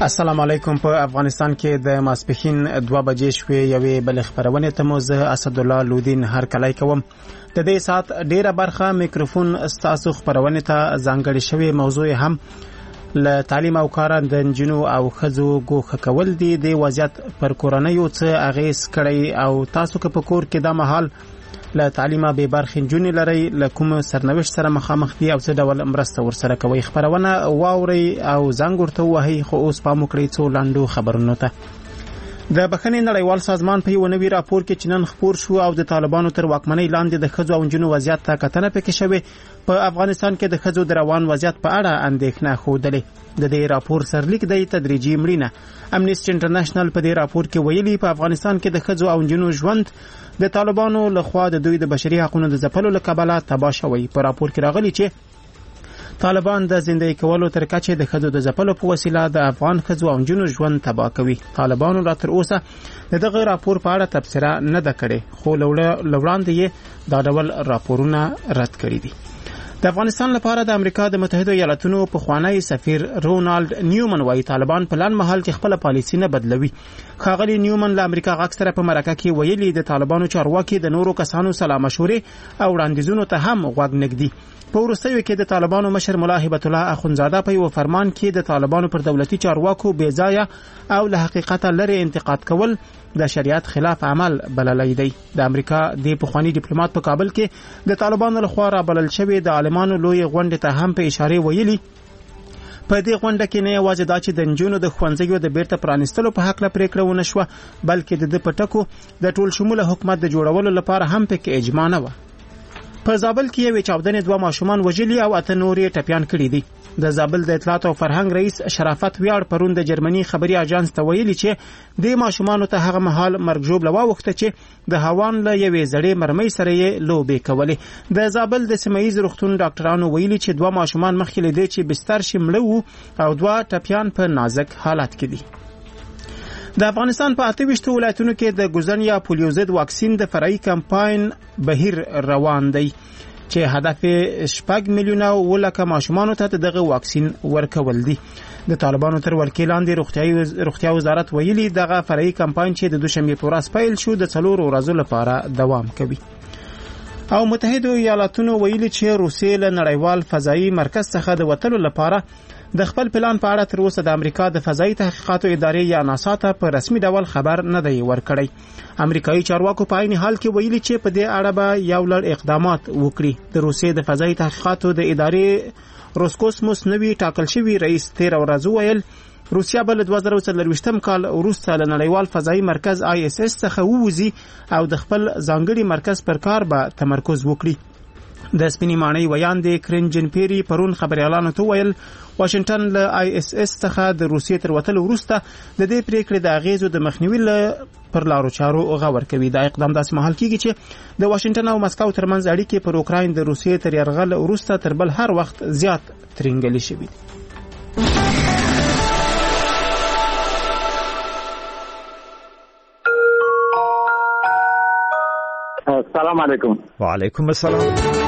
السلام علیکم. په افغانستان کې د ماسپښین 2 بجې شوې یوې بل خبرونه ته مو زه اسد الله لودین هر کله کوم. د دې سات ډیره برخه میکروفون استاسو خبرونه ته ځانګړې شوې موضوع هم ل تعلیم او کار د نجونو او خزو ګوښه کول دي. د وضعیت پر کورنیو څه اغیز کړی او تاسو که په کور کې د محل له تعلیمه به برخې نجونې لري له کوم سرنوشت سره مخامخ دي او څه ډول مرسته ورسره کوي. خبرونه واوري او زنګ ورته وهي خو اوس پام وکړئ څو لاندو خبرونو ته. د بخښنې نړیوال سازمان په یو نوي راپور کې چې نن خپور شو او د طالبانو تر واکمنۍ لاندې د ښځو او نجونو وضعیت ته کتنه پکې شوې. په افغانستان کې د ښځو د روان وضعیت په اړه اندېښنه ښودلې. د دې راپور سرلیک دی تدریجي مړینه. امنیسټي انټرنیشنل په دې راپور کې ویلي په افغانستان کې د ښځو او نجونو ژوند د طالبانو لخوا د دوی د بشري حقوقو د ځپلو له کبله تباه شوی. په راپور کې راغلي چې طالبان د زندګۍ کولو تر کچې د ښځو د ځپلو په وسیله د افغان ښځو او نجونو ژوند تباه کوي. طالبانو لا تر اوسه دغه راپور په اړه تبصره نه ده کړې خو لوړاندې یې دا ډول راپورونه رد کړي دي. د افغانستان لپاره د امریکا د متحده ایالاتونو پخوانی سفیر رونالد نیومن وايي طالبان په لن محل کې خپل پالیسي نه بدلوي. ښاغلي نیومن له امریکا غاک سره په مرکه کې ویلي د طالبانو چارواکي د نورو کسانو سلا مشورې او وړاندیزونو ته هم غوږ نږدي. په وروستیو کې د طالبانو مشر ملا هبت الله اخونزاده په یو فرمان کې د طالبانو پر دولتي چارواکو بې ځایه او له حقیقت لرې انتقاد کول د شریعت خلاف عمل بللی دی. د امریکا د پخوانی ډیپلوماټ په کابل کې د طالبانو لخوا را بلل شوی د عالمانو لوی غونډه ته هم په اشاره ویلي په دې غونډه کې نه یوازې دا چې د نجونو د ښوونځیو د بیرته پرانیستلو په حق له پریکړه ونه شوه بلکې د پټکو د ټول شموله حکومت د جوړولو لپاره هم پکې اجماع نه و. په زابل کې یو چاودنې 2 ماشومان وژلي او 8 نور یې ټپيان کړي دي. د زابل د اطلاعات او فرهنګ رئیس شرافت ویاړ پرون د جرمني خبري اژانس ته ویلي چې د ماشومان ته هغه مهال مرګ جوړ لوا وخت چې د هوان له یوې زړې مرمۍ سره یې لوبې کولې. د زابل د سیمایي روغتون ډاکټرانو ویلي چې 2 ماشومان مخکې لیدي چې بستر شملو او 2 ټپيان په نازک حالت کې دي. د افغانستان په 28 ولایتونو کې د ګوزن یا پولیو ضد واکسین د فرعي کمپاین بهیر روان دی چې هدف 6 میلیونه ولکه ماشومان ته دغه واکسین ورکول دي. د طالبانو تر ولکې لاندې روغتیا وزارت ویلي دغه فرعي کمپاین چې د دوشنبه په ورځ پیل شو د 4 ورځو لپاره دوام کوي. او متحده ایالاتونو ویلي چې روسیې له نړیوال فضایي مرکز څخه د وټلو لپاره د خپل پلان په اړه تر اوسه د امریکا د فضایي تحقیقاتو ادارې یا ناسا ته په رسمي ډول خبر نه دی ورکړی. امریکایي چارواکو په عین حال کې ویلي چې په دې اړه به یو لړ اقدامات وکړي. د روسیې د فضایي تحقیقاتو د ادارې روسکوسموس نوی ټاکل شوی رئیس 13 ورځې ویل روسیا بل 2024 کال وروسته له نړیوال فضایي مرکز ISS څخه ووځي او د خپل ځانګړي مرکز پر کار به تمرکز وکړي. د سپینې ماڼۍ ویان د کرنجن پیری پرون خبريالانو ته ویل واشنگټن له ISS څخه د روسیې تر وتلو وروسته د دې پریکړې د اغیزو د مخنیوي پر لارو چارو غور کوي. دا اقدام داسې مهال کیږي چې د واشنگټن او مسکو ترمنځ اړیکې پر اوکراین د روسیې تر یرغل وروسته تر بل هر وخت زیات ترنګلې شوي. السلام علیکم. وعلیکم السلام.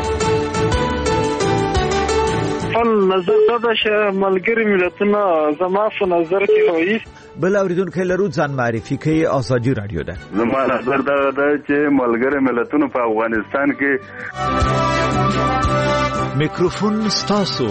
نظر دا چې ملګری ملتونه زما په نظر کې وایي بل اوریدونکو لرو ځان معرفي کوي. ازادي رادیو ده. زما نظر دا چې ملګری ملتونه په افغانستان کې میکروفون ستاسو.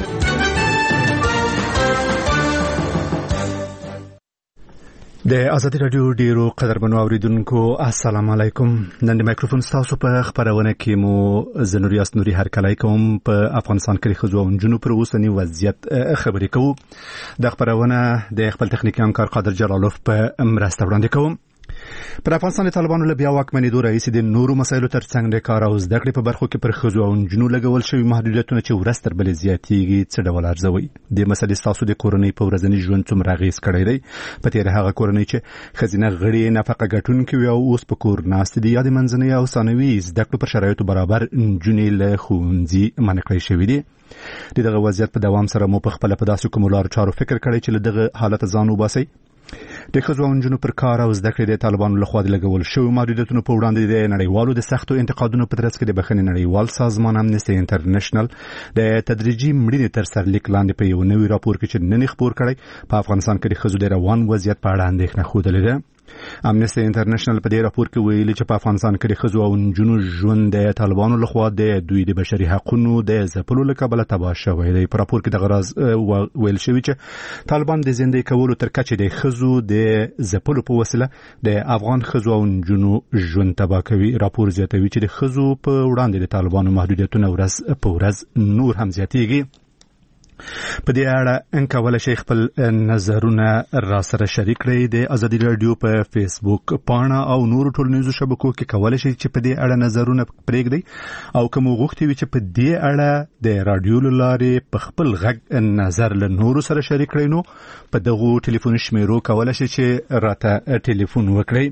د ازادي رادیو ډیرو قدرمنو اوریدونکو السلام علیکم. نن د میکروفون ستاسو په خبرونه کې مو زنوریاس نوري هر کله کوم په افغانستان کې خزو او جنوب پر اوسنی وضعیت خبرې کوو. د خبرونه د خپل تخنیکی همکار قادر جلالوف په مرسته وړاندې کوم. پر افغانستان طالبانو له بیا واکمنېدو راهیسې د نورو مسایلو ترڅنګ د کار او زده کړې په برخو کې پر ښځو او نجونو لګول شوي محدودیتونه چې ورځ تر بلې زیاتېږي څه ډول ارزوي؟ دې مسلې ستاسو د کورنۍ په ورځني ژوند څومره اغېز کړی دی؟ په تېره هغه کورنۍ چې ښځینه غړي نفقه ګټونکي وي او اوس په کور ناستې دي یا د منځنۍ او ثانوي زده کړو پر شرایطو برابر نجونې له ښوونځي منع کړی شوي دي. دغه وضعیت په دوام سره مو په خپله په داسې کومو لارو چارو فکر کړی چې له دغه حالته ځان وباسئ؟ د ښځو او نجونو پر کار او زده کړې د طالبانو لخوا د لګول شویو محدودیتونو په وړاندې د نړیوالو د سختو انتقادونو په ترڅ کې د بخښنې نړیوال سازمان امنیستي انټرنیشنل د تدریجي مړینې تر سرلیک لاندې په یو نوي راپور کې چې نن خپور کړی په افغانستان کې د ښځو د روان وضعیت په اړه اندېښنه ښودلې ده. امنیستي انټرنیشنل په دې راپور کې ویلي چې په افغانستان کې د ښځو او نجونو ژوند د طالبانو لخوا د دوی د بشري حقوقو د ځپلو له کبله تباه شوی دی. په راپور کې د غراز ویل شوی چې طالبان د زندګۍ کولو تر کچې د ښځو د ځپلو په وسیله د افغان ښځو او نجونو ژوند تباه کوي. راپور زیاتوي چې د ښځو په وړاندې د طالبانو محدودیتونه ورځ په ورځ نور هم زیاتېږي. په دې اړه ان کولای شي خپل نظرونه را سره شریک کړئ د ازادي رادیو په فیسبوک پاڼه او نورو ټولنیزو شبکو کې کولای شي چې په دې اړه نظرونه پرېږدئ او کوم غوښتي وي چې په دې اړه د رادیو لارې په خپل غږ نظر له نورو سره شریک کړئ نو په دغه ټلیفون شمیرو کولای شي چې راته ټلیفون وکړئ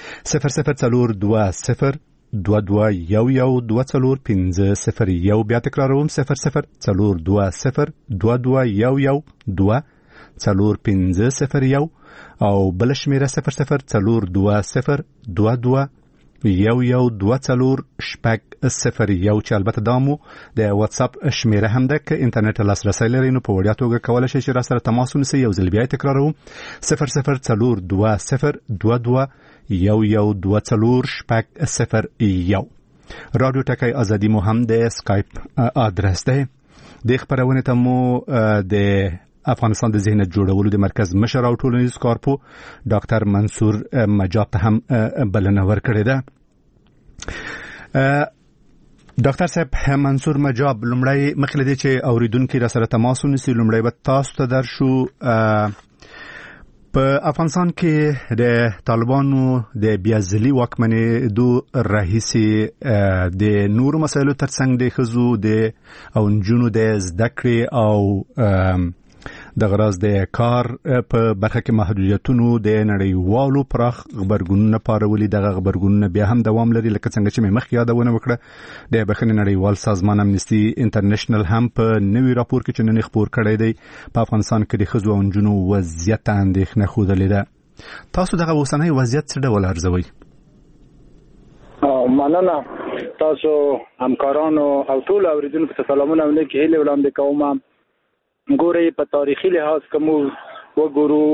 0042 2211 بیا تکراروم 002211 او بل شمیره 0042 چې البته دامو د واتس اپ شمیره هم ده که انټرنیټ لاسرسی لرئ نو په وړیا توګه کولای شئ چې را سره تماس ونیسئ. یو ځل بیا تکراروم 0042 11 رادیو ټکی ازادي مو هم د سکایپ ادرس ده. د خبرونه ته مو د افغانستان د ذهنیت جوړولو د مرکز مشر او ټولنیز کارپو ډاکټر منصور مجاب ته هم بلنه ورکړې ده. ډاکټر صاحب منصور مجاب لمړی مخکې لدی چې اوریدونکو را سره تماس ونیسي لمړی به تاسو ته درشو په افغانستان کې د طالبانو د بیازلي واکمنېدو راهیسې د نورو مسایلو ترڅنګ د ښځو او نجونو د زده کړې او د غراز د کار په برخه کې محدودیتونو د نړیوالو پراخ خبرګونونو پارولي. دغه خبرګونونه بیا هم دوام لري لکه څنګه چې مې مخکې یادونه وکړه د بخښنې نړیوال سازمان امنیستي انټرنیشنل هم په نوي راپور کې چې نن خپور کړی دی په افغانستان کې د ښځو او نجونو وضعیت اندېښنه ښودلې ده. تاسو دغه اوسنی وضعیت څه ډول ارزوئ؟ مننه تاسو همکارانو او ټول اوریدونکو ته سلامونه ولیکم. هیله وړاندې کوم ګورې په تاریخي لحاظ کوم وګورو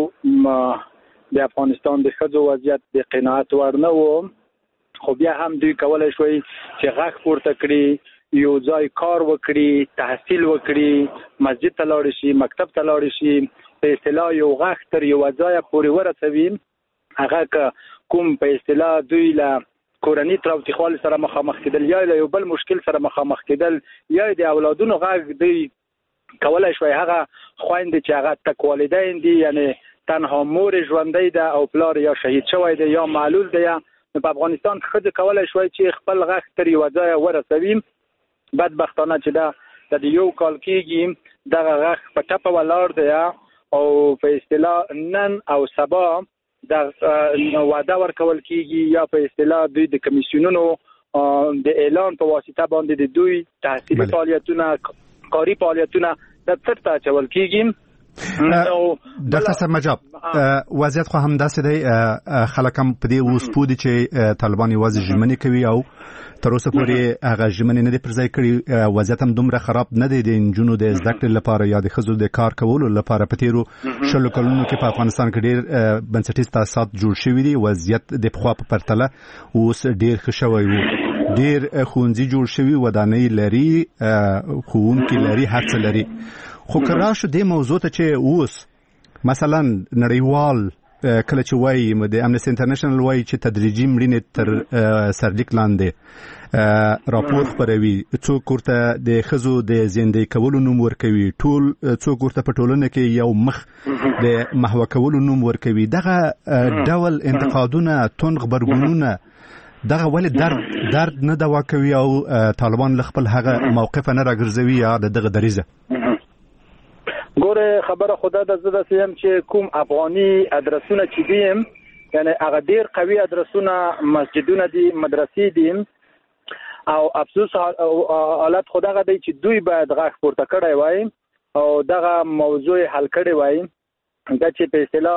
د افغانستان د ښځو وضعیت د قناعت وړ نه و، خو بیا هم دوی کولای شوی چې غږ پورته کړي، یو ځای کار وکړي، تحصیل وکړي، مسجد ته لاړ شي، مکتب ته لاړ شي، په اصطلاح یو غږ تر یو ځای پورې ورسوي. هغه کوم په اصطلاح دوی له کورنۍ تاوتریخوالي سره مخامخ کېدل یا له یو بل مشکل سره مخامخ کېدل یا د اولادونو غږ دوی کولای شوی هغه خويندې چې هغه تک والدین دي، یعنی تنها مور ژوندۍ ده او پلار یا شهید شوی دی یا معلول دی، په افغانستان کې ښځې کولای شوی چې خپل غږ تر یو ځای ورسوي. بدبختانه چې دا د یو کال کېږي دغه غږ په ټپه ولاړ دی او په اصطلاح نن او سبا د وعده ورکول کېږي یا په اصطلاح دوی د کمیسیونونو د اعلان په واسطه باندې د دوی تحصیلي فعالیتونه، کاری فعالیتونه د څرته اچول کېږي. ډاکټر صاحب مجاب وضعیت خو هم داسې دی، خلک هم په دې اوس پوه دي چې طالبان یوازې ژمنې کوي او تر اوسه پورې هغه ژمنې نه دي پر ځای کړي. وضعیت هم دومره خراب نه دی د نجونو د زده کړې لپاره یا د ښځو د کار کولو لپاره. په تیرو شلو کلونو کې په افغانستان کې ډېر بنسټیز تاسیسات جوړ شوي دي، وضعیت د پخوا په پرتله اوس ډېر ښه شوی و. ډېر ښوونځي جوړ شوي، ودانۍ لري، ښوونکي لري، هر څه لري. خو که راشو دې موضوع ته چې اوس مثلا نړیوال کله چې وایي د امنیستي انټرنیشنل وایي چې تدریجي مړینې تر سرلیک لاندې راپور خپروي، څوک ورته د ښځو د زندګۍ کولو نوم ورکوي، څوک ورته په ټولنه کې یو مخ د محوه کولو نوم ورکوي. دغه ډول انتقادونه، توند غبرګونونه دغه ولې درد نه دوا کوي او طالبان له خپل هغه موقف نه راګرځوي یا دغه دریزه؟ ګوره خبره خدا د زده سیم چې کوم افغاني ادرسونه چې دیم، یعنی هغه ډیر قوي ادرسونه، مسجدونه دي، مدرسې دي، او افسوس حالت خدغه دی چې دوی باید غږ پورته کړی وای او دغه موضوع حل کړی وای. دا چې په اصطلاح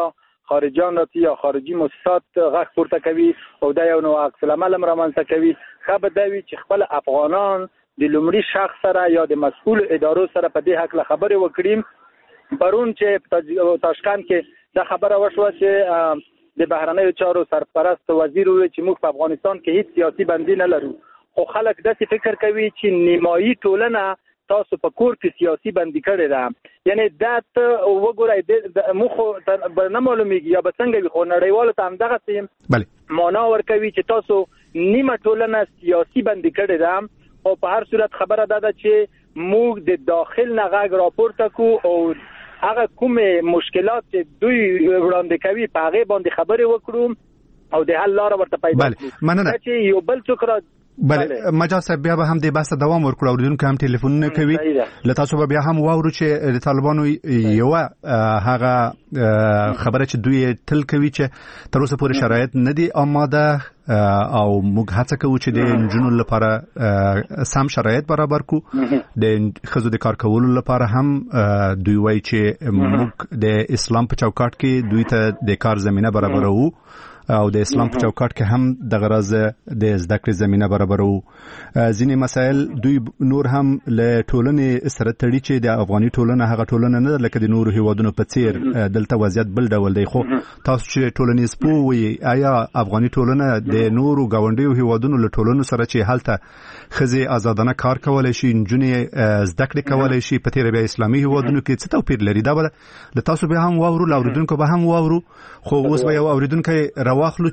خارجيان راځي یا خارجي مؤسسات غږ پورته کوي او دا یو نوع عکس العمل رامنځته کوي. ښه به دا وي چې خپل افغانان د لومړي شخص سره یا د مسؤل ادارو سره په دې حق خبرې وکړي. پرون چې تاشکند کې دا خبره وشوه چې د بهرنیو چارو سرپرست وزیر وویل چې موږ په افغانستان کې هیڅ سیاسي بندي نه لرو، خو خلک داسې فکر کوي چې نیمایي ټولنه تاسو په کور کې سیاسي بندي کړې ده. یعنی دا ته وګورئ مو خو نه معلومیږي یا به څنګه وي، خو نړیوالو ته همدغسې معنا ورکوي چې تاسو نیمه ټولنه سیاسي بندي کړې ده. او په هر صورت خبره ده چې موږ د داخل نه غږ راپورته کوو او هغه کومې مشکلات چې دوی وړاندې کوي په هغې باندې خبرې وکړو او د حل لاره ورته پیدا کړو. مننه. چې یو بل څوک را بله مجاز صاحب بیا به هم د بحث دوام ورکړو، اوریدونکو هم ټلیفونونه کوي، له تاسو به بیا هم واورو چې د طالبانو یوه هغه خبره چې دوی تل کوي چې تر اوسه پورې شرایط نه دي آماده او موږ هڅه کوو چې د نجونو لپاره سم شرایط برابر کو، د ښځو د کار کولو لپاره هم دوی وایي چې موږ د اسلام په چوکاټ کې دوی ته د کار زمینه برابرو او د اسلام په چوکاټ کې هم د غرض د زده کړې زمینه برابرو. ځینې مسایل دوی نور هم له ټولنې سره تړي چې د افغاني ټولنه هغه ټولنه نه ده لکه د نورو هیوادونو په څیر، دلته وضعیت بل ډول دی. خو تاسو چې ټولنیز پوه وي، آیا افغاني ټولنه د نورو ګاونډیو هیوادونو له ټولنو سره چې هلته ښځې آزادانه کار کولی شي، نجونې زده کړې کولی شي، په تېره بیا اسلامي هیوادونو کې څه توپیر لري؟ دا به له تاسو بیا هم واورو، له اوریدونکو به هم واورو. خو اوس به یو اوریدونکی راواخلو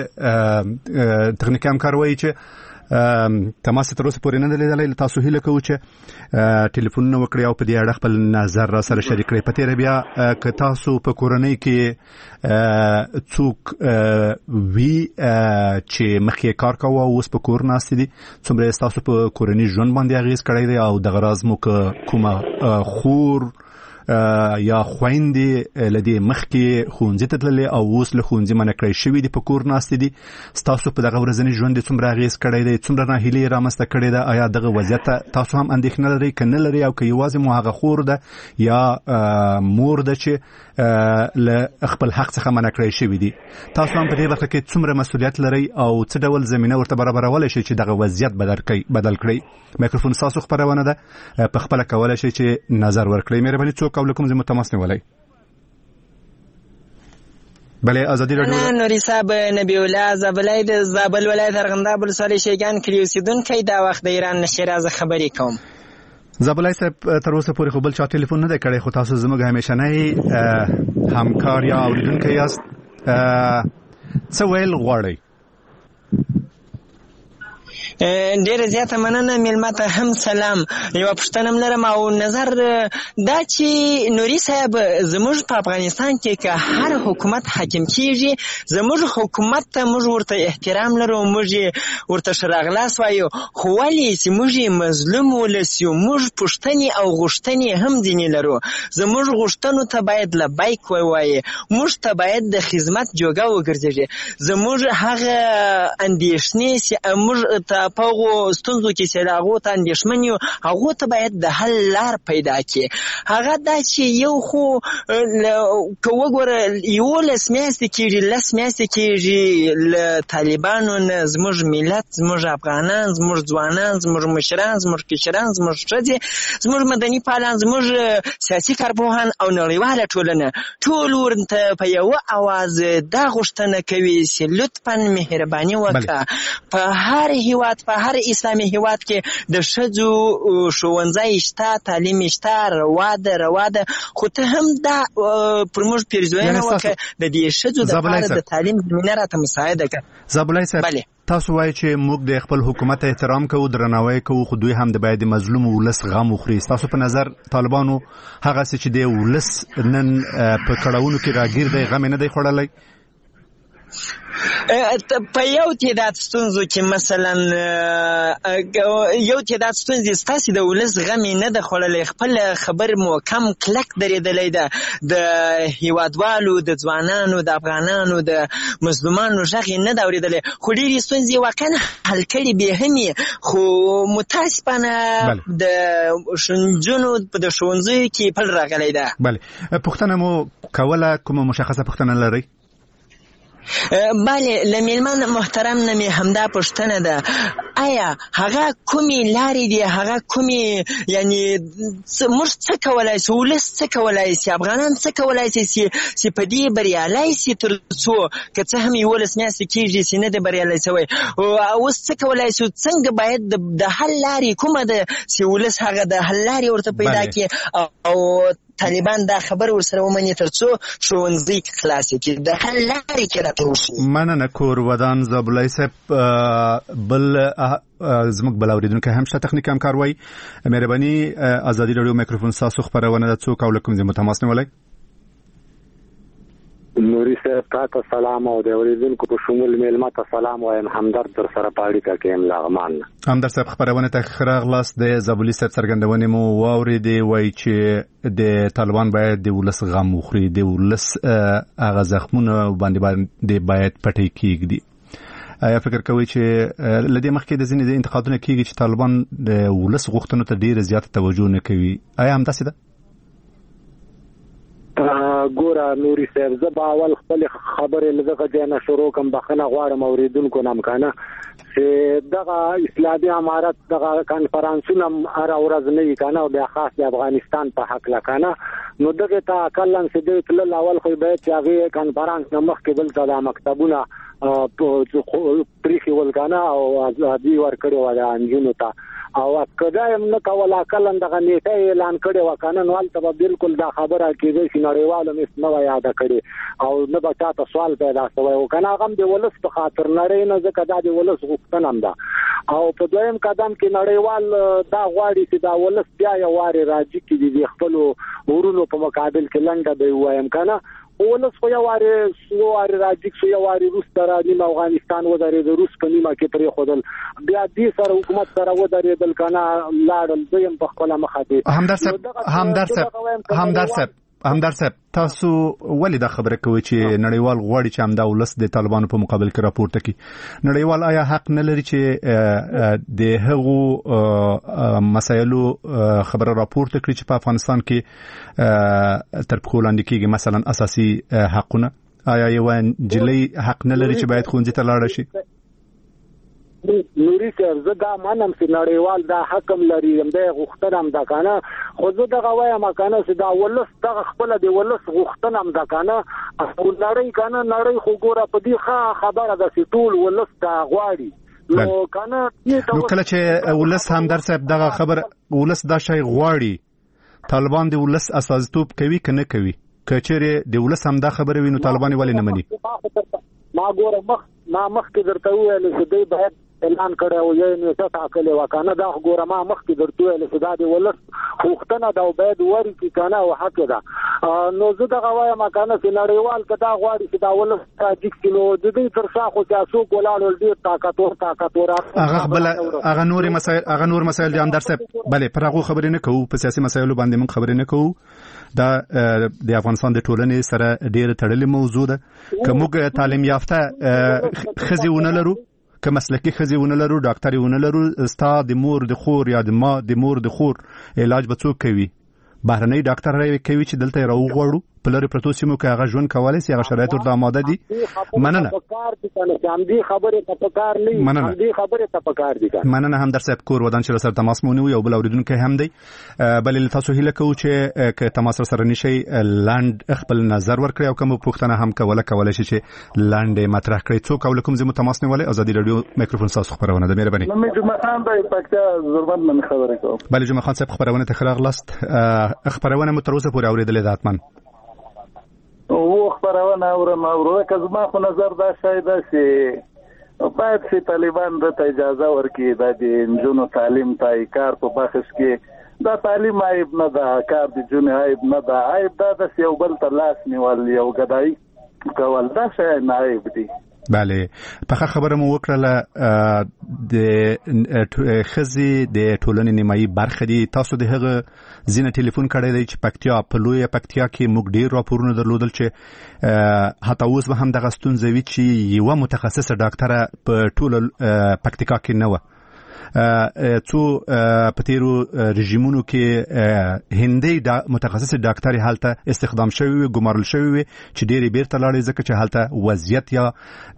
چې تخنیکي همکار وایي چې تماس تر اوسه پورې نه دی لیدلی. له تاسو هیله کوو چې ټلیفونونه وکړئ او په دې اړه خپل نظر را سره شریک کړئ. په تېره بیا که تاسو په کورنۍ کې څوک وي چې مخکې کار کوه او اوس په کور ناست دي، څومره ستاسو په کورني ژوند باندې اغېز کړی دی او دغه راز مو که کومه خور یا خويندې لدی مخکې ښوونځي ته تللې او اوس له ښوونځي منع کړی شوي دي، په کور ناست دي، ستاسو په دغه ورځني ژوند څومره اغېز کړی دی، څومره ناهیلي رامنځته کړې ده؟ آیا دغه وضعیت تاسو هم اندېښنه لرئ که نه لرئ؟ او که یوازې مو هغه خور ده یا مور ده چې له خپل حق څخه منع کړی شوي دي، تاسو هم په دې برخه کې څومره مسؤلیت لرئ او څه ډول زمینه ورته برابرولی شئ چې دغه وضعیت بدل کړئ؟ میکروفون ستاسو خپرونه ده، په خپله کولی شئ چې نظر ورکړئ. مهرباني څوک او له کوم ځای مو تماس نیولی؟ بله ازادي راډیو. نوري صاحب نبی الله زابلای د زابل ولایت ارغنداب ولسوالۍ شیګان کلي اوسېدونکی، دا وخت د ایران نه شیراز خبرې کوم. زابلای صاحب تر اوسه پورې خو بل چا ټلیفون نه دی کړی، خو تاسو زموږ همیشنی همکار یا اوریدونکی یاست. څه ویل غواړئ؟ ډیره زیاته مننه. میلمه ته هم سلام. یوه پوښتنه هم لرم او نظر دا چې نوري صاحب زموږ په افغانستان کې که هر حکومت حاکم کیږي، زموږ حکومت ته موږ ورته احترام لرو، موږ ورته ښه راغلاست وایو، خو ولې چې موږ مظلوم ولس یو، موږ پوښتنې او غوښتنې هم ځینې لرو. زموږ غوښتنو ته باید لبیک ووایي، موږ ته باید د خدمت جوګه وګرځېږي. زموږ هغه اندېښنې چې موږ ته په هغو ستونزو کې چې د هغو ته اندېښمن یو، هغو ته باید د حل لار پیدا کړي. هغه دا چې یو خو که وګوره 11 میاشتې کېږي، 10 میاشتې کېږي له طالبانو نه زموږ ملت، زموږ افغانان، زموږ ځوانان، زموږ مشران، زموږ کشران، زموږ ښځې، زموږ مدني فعالان، زموږ سیاسي کارپوهان او نړیواله ټولنه ټول ورته په یوه اواز دا غوښتنه کوي چې لطفا مهرباني وکړه، په هر هیواد، په هر اسلامي هیواد کې د ښځو ښوونځی شته، تعلیم شته، روا ده، خو ته هم دا پر موږ پیرزوینه وکړه د دې ښځو دپاره د تعلیم زمینه راته مساعده کړه. زابلای صاحب تاسو وایئ چې موږ د خپل حکومت احترام کوو، درناوی کوو، خو دوی هم د باید د مظلوم ولس غم وخوري. تاسو په نظر طالبانو هغه څه چې د ولس نن په کړاوونو کې راګیر دی غم نه دی خوړلی؟ په یو تعداد ستونزو کې مثلا یو تعداد ستونزې ستاسې د ولس غم یې نه ده خوړلی، خپل خبر مو کم کلک درېدلی ده، د هیوادوالو د ځوانانو د افغانانو د مظلومانو غږ یې نه ده اورېدلی، خو ډېرې ستونزې واقعا حل کړي بې هم یې، خو متاسفانه د نجونو د ښوونځیو کې پل راغلی ده. بله، پوښتنه مو کوله، کومه مشخصه پوښتنه لرئ؟ بله، له میلمن محترم نه مې همدا پوښتنه ده، آیا هغه کومې لارې دي، هغه کومې یعنی موږ څه کولی شو، ولس څه کولی شي، افغانان څه کولی شي چې په دې بریالی شي، تر څو که څه هم 11 میاشتې کېږي چې نه دی بریالی شوی، اوس څه کولی شو، څنګه باید د حل لارې کومه ده چې ولس هغه د حل لارې ورته پیدا کړي او طالبان دا خبر ورسره ومني تر څو ښوونځي خلاص کړي، د حل لارې کې راته وشي. مننه کور ودان زابلای صاحب. بل زموږ بل اوریدونکو هم شته تخنیک همکار وای، مهرباني ازادي رادیو میکروفون تاسو خبرونه د څوک او لکم زمو تماس نیولای. نوري صاحب تاسو سلام او د اوریدونکو په شمول میلمه ته سلام وایم، همدرد در سره پاړی کا کې لغمان. همدرد صاحب خبرونه ته خراغلاس د زابلی صاحب څرګندونه مو واوریدي، وای چې د طالبان باید د ولس غم وخوري، د ولس هغه زخمونه باندې باید پټي کیږي. آیا فکر کوئ چې لدې مخکې د ځینې د انتقادونه کیږي چې طالبان د ولس غوښتنو ته ډیره زیاته توجه نه کوي، آیا هم داسې ده؟ ګوره نوري صاحب، زه به اول خپل خبرې له دغه ځای نه شروع کوم، بخښنه غواړم اوریدونکو نه امکانه چې دغه اسلامي امارت دغه کنفرانسونه هر ورځ نه وي کنه، او بیا خاص د افغانستان په حق لکنه، نو دغه ته اقلا چې د تل اول خو به چې هغه کنفرانس نه مخکې بل ته د مکتبونه پریخي ولګانا او ازادي ورکړي و د انجونو ته، او کدایم نه کولا کلن دغه نیټه اعلان کړي وکنه، نو البته بالکل دا خبره کېږي چې نړیوالو مس نو یاد کړي او نه به تاسو سوال پیدا شوی وکنه، هغه د ولس په خاطر لري نه، ځکه دا د ولس غوښتنه ده، او په دویم قدم کې نړیوال دا غواړي چې دا ولس بیا یو واره راځي چې د خپل ورونو په مقابل کې لنډه دی وایم کنه، ولس خو یو واره راځي چې یو واره روس تر نیم افغانستان ودرې د روس په نیمه کې پرې خودل، بیا دې سره حکومت سره ودرېدل کنه، لاړل دویم په خپل مخه دي. همدار صاحب تاسو ولې دا خبره کوي چې نړیوال غواړي چې همدا ولس د طالبانو په مقابل کې راپورته کړي؟ نړیوال آیا حق نه لري چې د هغو مسایلو خبره راپورته کړي چې په افغانستان کې تر پښو لاندې کېږي، مثلا اساسي حقونه؟ آیا یو جلی حق نه لري چې باید ښوونځي ته لاړ شي؟ نوري صاحب زه دا منم چې نړیوال دا حکم لري، هم د غوښتنه هم ده کنه، خو زه دغه وایم کنه چې دا ولس دغه خپل د ولس غوښتنه هم ده کنه، او نړۍ کنه نړۍ خو ګوره په دې خبره ده چې ټول ولس دا غواړي، نو کنه نو کله چې ولس هم در صاحب دغه خبر ولس دا شی غواړي، طالبان د ولس استازیتوب کوي کنه کوي؟ کچېره د ولس هم دا خبره ویني طالبان ولې نه مني؟ ما ګوره مخکې درته ویل چې دوی باید اعلان کړی او یې نیټه ټاکلې وکنه، دا ګوره ما مخکې درته ویل چې دا د ولس غوښتنه ده او باید ورکړي کنه او حق ده، نو زه دغه وایم کنه چې نړیوال که دا غواړي چې دا ولس راځي نو د دې تر شا خو څوک ولاړ ډېر طاقتور هغه نور مسایل دي همدار صاحب. بله پر هغه خبرې نه کوو، په سیاسي مسایلو باندې موږ خبرې نه کوو، دا د افغانستان د ټولنې سره ډېر تړلې موضوع ده. که موږ تعلیم یافته ښځې ونه لرو، که مسلکي ښځې ونه لرو، ډاکټرې ونه لرو، ستا د مور د خور یا د ما د مور د خور علاج به څوک کوي؟ بهرنۍ ډاکټر کوي چې دلته راوغواړو په لرې پرتو سیمو کې هغه ژوند کولی شي، هغه شرایط ورته آماده دي. مننه مننه همدر صاحب کور ودان چې سره تماس مو نیو، یو بل اوریدونکی هم دی، بلې تاسو هیله کوو چې که تماس سره نشي لاند خپل نظر ورکړي او کوم پوښتنه هم کولای شي چې لاند مطرح کړي. څوک او کوم زمو تماس نیولې؟ ازادي رادیو میکروفون تاسو خبرونه ده، مهرباني. مې جمعه خان د پکتا زربان من خبره کوم. بلې جمعه خان صاحب خبرونه تخراغ لاست خبرونه مو تر اوسه پورې اوریدلې ده اتمن؟ او خبرونه اوره که زما خو نظر دا شاید ده چې باید چې طالبان دته اجازه ورکړي د نجونو تعلیم ته کار په بخش کې، دا تعلیم عیب نه ده، کار د جون عیب نه ده، عیب دا د یو بل ته لاس نیول یو ګدای کول دا شی نه عیب دي. بله په خبره مو وکړه د خزي د ټولنې نیمایي برخه دي تاسو د هغه زینه ټلیفون کړی دی چې پکتیا په لویه پکتیا کې موږ ډیر راپورونه درلودل چې حتی اوس به هم دغه ستونزه وي چې یو متخصصه ډاکټره په ټول پکتیکا کې نه و څو په تیرو رژیمونو کې هندي متخصص ډاکټر حالته استخدام شوی وي ګمارل شوی وي چې ډېری بیرته لاړې ځکه چې حالته وضعیت یا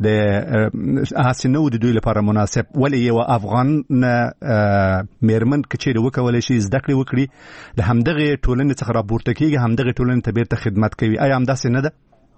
د حسنو د دوی لپاره مناسب ولی یو افغان میرمن کچېره وکولای شي زده کړې وکړي د همدغه ټولنې څخه راپورته کیږي همدغه ټولنې ته بیرته خدمت کوي آیا همداسې نه